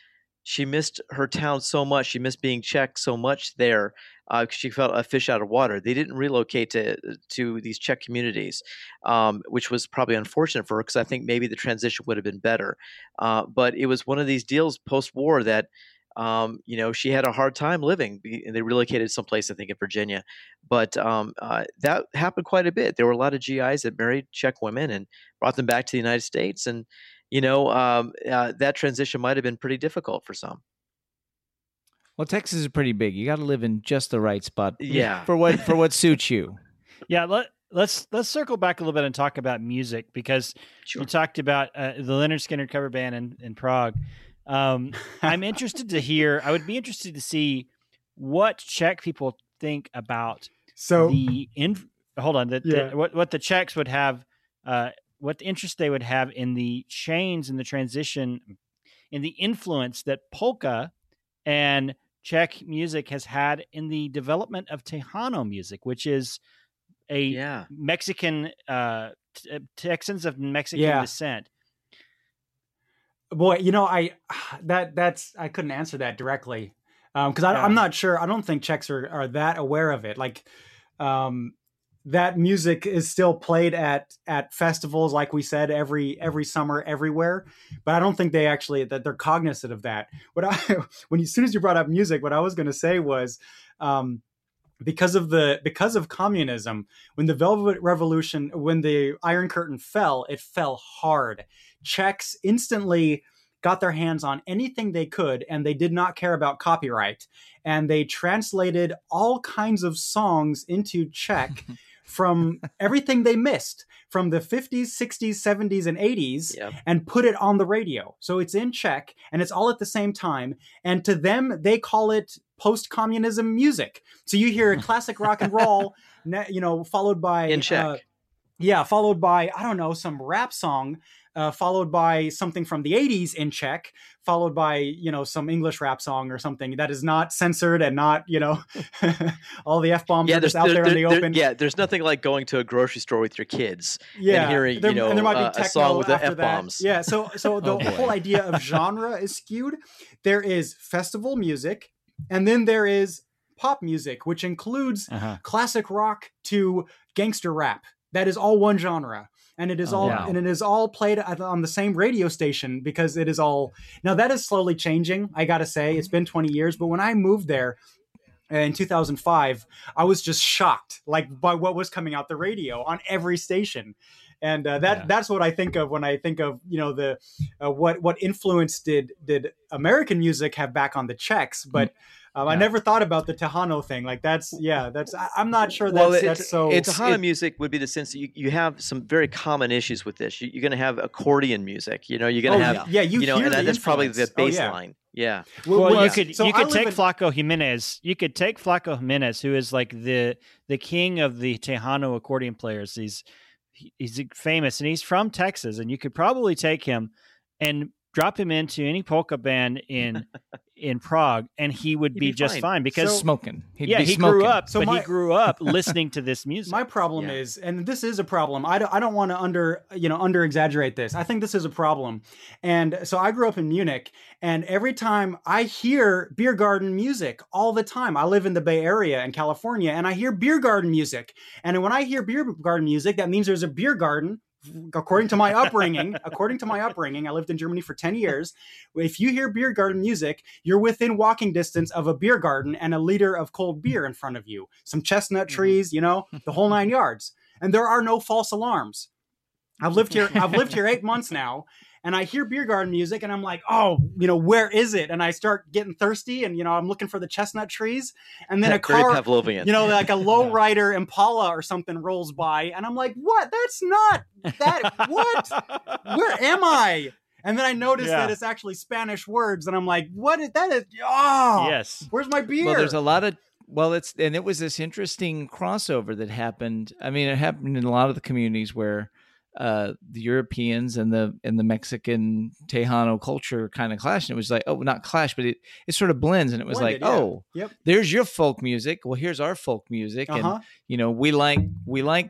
she missed her town so much. She missed being Czech so much there. Uh, she felt a fish out of water. They didn't relocate to to these Czech communities, um, which was probably unfortunate for her because I think maybe the transition would have been better. Uh, but it was one of these deals post-war that, um, you know, she had a hard time living. And they relocated someplace, I think, in Virginia. But um, uh, that happened quite a bit. There were a lot of G Is that married Czech women and brought them back to the United States. And, you know, um, uh, that transition might have been pretty difficult for some. Well, Texas is pretty big. You got to live in just the right spot. Yeah. For what for what suits you. Yeah. Let, let's let's circle back a little bit and talk about music because Sure. you talked about uh, the Leonard Skinner cover band in, in Prague. Um, I'm interested to hear. I would be interested to see what Czech people think about So the in. Hold on. The, Yeah. the, what what the Czechs would have. Uh, what the interest they would have in the change and the transition, in the influence that polka and Czech music has had in the development of Tejano music, which is a Yeah. Mexican uh, t- Texans of Mexican Yeah. descent. boy, you know, I that that's I couldn't answer that directly because I Yeah. I'm not sure. I don't think Czechs are, are that aware of it. Like, um, that music is still played at at festivals, like we said, every every summer, everywhere. But I don't think they actually that they're cognizant of that. What I when you, as soon as you brought up music, what I was going to say was, um, because of the because of communism, when the Velvet Revolution, when the Iron Curtain fell, it fell hard. Czechs instantly got their hands on anything they could, and they did not care about copyright. And they translated all kinds of songs into Czech from everything they missed from the fifties, sixties, seventies, and eighties, Yep. and put it on the radio. So it's in Czech, and it's all at the same time. And to them, they call it post-communism music. So you hear a classic rock and roll, ne- you know, followed by In Czech. uh, yeah, followed by, I don't know, some rap song, uh, followed by something from the eighties in Czech, followed by, you know, some English rap song or something that is not censored and not, you know, all the F-bombs are just out there, in the open. Yeah, there's nothing like going to a grocery store with your kids Yeah, and hearing, there, you know, and there might be uh, techno a song with the after that. F-bombs. Yeah, so so the Oh, boy. whole idea of genre is skewed. There is festival music, and then there is pop music, which includes Uh-huh. classic rock to gangster rap. That is all one genre. And it is Oh, all wow. and it is all played at- on the same radio station because it is all now that is slowly changing. I gotta say, it's been twenty years, but when I moved there in two thousand five, I was just shocked, like by what was coming out the radio on every station, and uh, that Yeah. that's what I think of when I think of you know the uh, what what influence did did American music have back on the Czechs, but. Um, I Yeah. never thought about the Tejano thing. Like that's, yeah, that's, I, I'm not sure that's, Well, it- that's so. it's- Tejano it- music would be the sense that you, you have some very common issues with this. You, you're going to have accordion music. You know, you're going Oh, to have, yeah, you know, hear and the that's probably the influence. Oh, yeah. baseline. Yeah. Well, Well, you yeah. could So you I could live take in- Flaco Jimenez. You could take Flaco Jimenez, who is like the the king of the Tejano accordion players. He's he- he's famous, and he's from Texas. And you could probably take him and drop him into any polka band in in Prague, and he would He'd be, be just fine. fine because So- Smoking. He'd yeah, be he smoking. grew up, So but my- he grew up listening to this music. My problem Yeah. is, and this is a problem. I don't, I don't want to under, you know, under exaggerate this. I think this is a problem. And so I grew up in Munich, and every time I hear beer garden music all the time, I live in the Bay Area in California, and I hear beer garden music. And when I hear beer garden music, that means there's a beer garden. According to my upbringing, according to my upbringing, I lived in Germany for ten years. If you hear beer garden music, you're within walking distance of a beer garden and a liter of cold beer in front of you, some chestnut trees, you know, the whole nine yards. And there are no false alarms. I've lived here. I've lived here eight months now, and I hear beer garden music, and I'm like, oh, you know, where is it? And I start getting thirsty, and you know, I'm looking for the chestnut trees, and then a Very car, Pavlovian. you know, like a lowrider Impala or something rolls by, and I'm like, what? That's not that. What? Where am I? And then I notice Yeah. that it's actually Spanish words, and I'm like, what is that? Is oh, yes, Where's my beer? Well, there's a lot of well, it's and it was this interesting crossover that happened. I mean, it happened in a lot of the communities where uh, the Europeans and the and the Mexican Tejano culture kind of clashed. And it was like, oh, not clash, but it it sort of blends. And it was Blended, like, yeah. oh, Yep. there's your folk music. Well, here's our folk music, Uh-huh. and you know, we like we like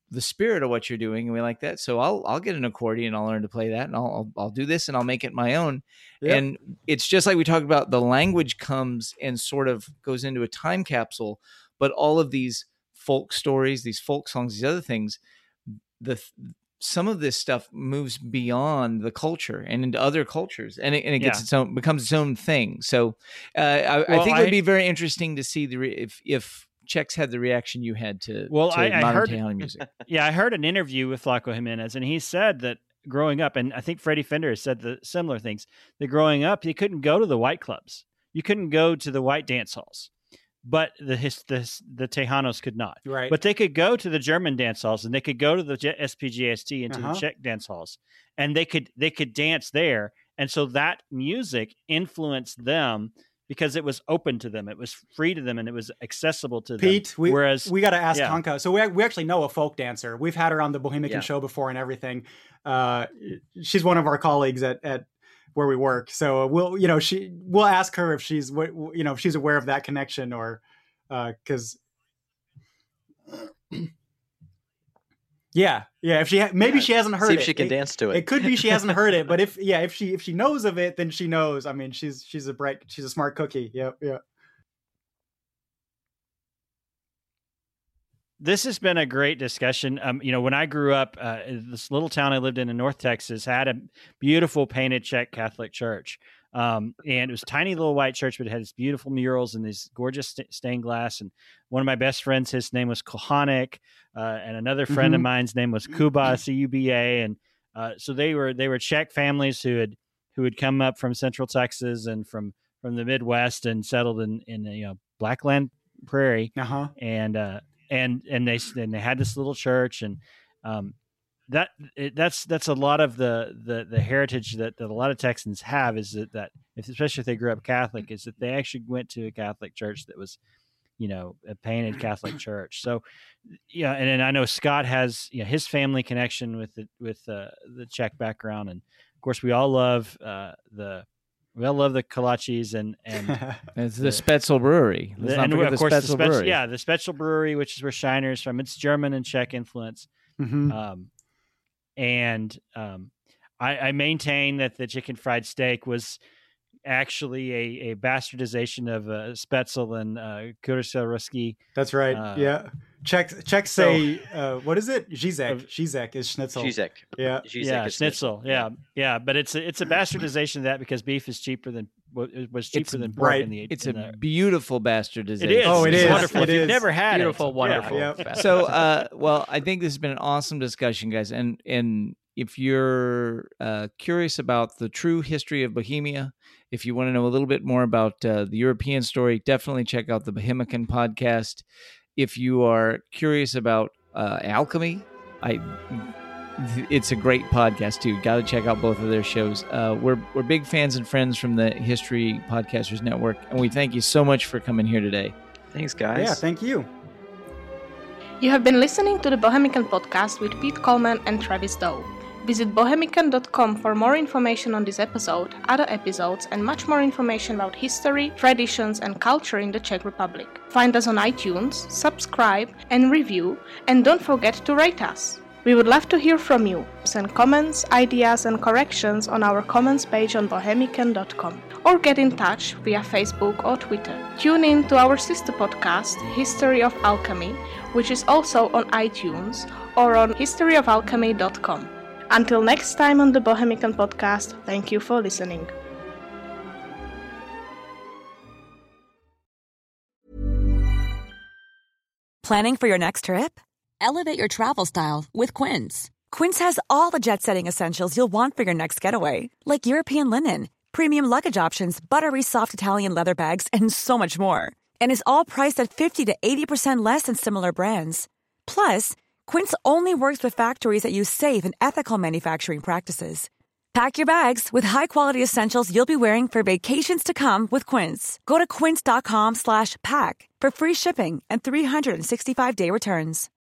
the spirit of what you're doing, and we like that. So I'll I'll get an accordion, I'll learn to play that, and I'll I'll, I'll do this, and I'll make it my own. Yep. And it's just like we talked about. The language comes and sort of goes into a time capsule, but all of these folk stories, these folk songs, these other things, the some of this stuff moves beyond the culture and into other cultures, and it, and it gets yeah. its own, becomes its own thing. So uh, I, well, I think I, it would be very interesting to see the re- if if. Czechs had the reaction you had to, well, to I, I modern heard, Tejano music. Yeah, I heard an interview with Flaco Jimenez, and he said that growing up, and I think Freddie Fender said the similar things, that growing up, he couldn't go to the white clubs. You couldn't go to the white dance halls, but the his, the, the Tejanos could not. Right. But they could go to the German dance halls, and they could go to the S P G A S T and to uh-huh. the Czech dance halls, and they could they could dance there. And so that music influenced them, because it was open to them, it was free to them, and it was accessible to Pete, them. We, Whereas we got to ask yeah. Kanka. So we we actually know a folk dancer. We've had her on the Bohemican yeah. show before and everything. Uh, she's one of our colleagues at at where we work. So we'll you know she we'll ask her if she's you know if she's aware of that connection, or because. Uh, Yeah, yeah. If she ha- maybe yeah. she hasn't heard See it. if she can it, dance to it. It could be she hasn't heard it, but if yeah, if she if she knows of it, then she knows. I mean, she's she's a bright, she's a smart cookie. Yep, yeah. This has been a great discussion. Um, you know, when I grew up, uh, this little town I lived in in North Texas had a beautiful painted Czech Catholic church. Um, and it was a tiny little white church, but it had these beautiful murals and these gorgeous st- stained glass. And one of my best friends, his name was Kohanek, uh, and another friend mm-hmm. of mine's name was Kuba, C U B A. And uh, so they were they were Czech families who had who had come up from Central Texas and from from the Midwest and settled in in you know Blackland Prairie. Uh-huh. And uh, and and they and they had this little church, and um, that it, that's that's a lot of the the, the heritage that, that a lot of Texans have, is that, that if, especially if they grew up Catholic, is that they actually went to a Catholic church that was, you know, a painted Catholic church. So, yeah, and then I know Scott has you know, his family connection with the with uh, the Czech background, and of course we all love uh, the. We all love the kolaches and and it's the Spätzle Brewery. Let's the, not and forget of the course Spätzle the Spätzle, Brewery. yeah, the Spätzle Brewery, which is where Shiner's from. It's German and Czech influence. Mm-hmm. Um, and um, I, I maintain that the chicken fried steak was actually a, a bastardization of uh, Spätzle and uh, Kursa Ruski. That's right. Uh, yeah. Czech Czechs say so, uh, what is it? Zizek. Zizek is schnitzel. Zizek. Yeah. Zizek yeah. is schnitzel. Yeah. Yeah. But it's a, it's a bastardization of that because beef is cheaper than was cheaper it's, than pork right. in the. It's in a the, beautiful bastardization. It is. Oh, it it's is. Wonderful. It if is. you've never had Beautiful, it. wonderful. Yeah. Yeah. So, uh, well, I think this has been an awesome discussion, guys. And and if you're uh, curious about the true history of Bohemia, if you want to know a little bit more about uh, the European story, definitely check out the Bohemican podcast. If you are curious about uh, alchemy, I it's a great podcast too. Got to check out both of their shows. Uh, we're we're big fans and friends from the History Podcasters Network, and we thank you so much for coming here today. Thanks, guys. Yeah, thank you. You have been listening to the Bohemican podcast with Pete Coleman and Travis Doe. Visit bohemican dot com for more information on this episode, other episodes, and much more information about history, traditions, and culture in the Czech Republic. Find us on iTunes, subscribe, and review, and don't forget to rate us. We would love to hear from you. Send comments, ideas, and corrections on our comments page on bohemican dot com, or get in touch via Facebook or Twitter. Tune in to our sister podcast, History of Alchemy, which is also on iTunes or on history of alchemy dot com. Until next time on the Bohemican podcast, thank you for listening. Planning for your next trip? Elevate your travel style with Quince. Quince has all the jet-setting essentials you'll want for your next getaway, like European linen, premium luggage options, buttery soft Italian leather bags, and so much more. And is all priced at fifty to eighty percent less than similar brands. Plus, Quince only works with factories that use safe and ethical manufacturing practices. Pack your bags with high-quality essentials you'll be wearing for vacations to come with Quince. Go to quince dot com slash pack for free shipping and three sixty-five day returns.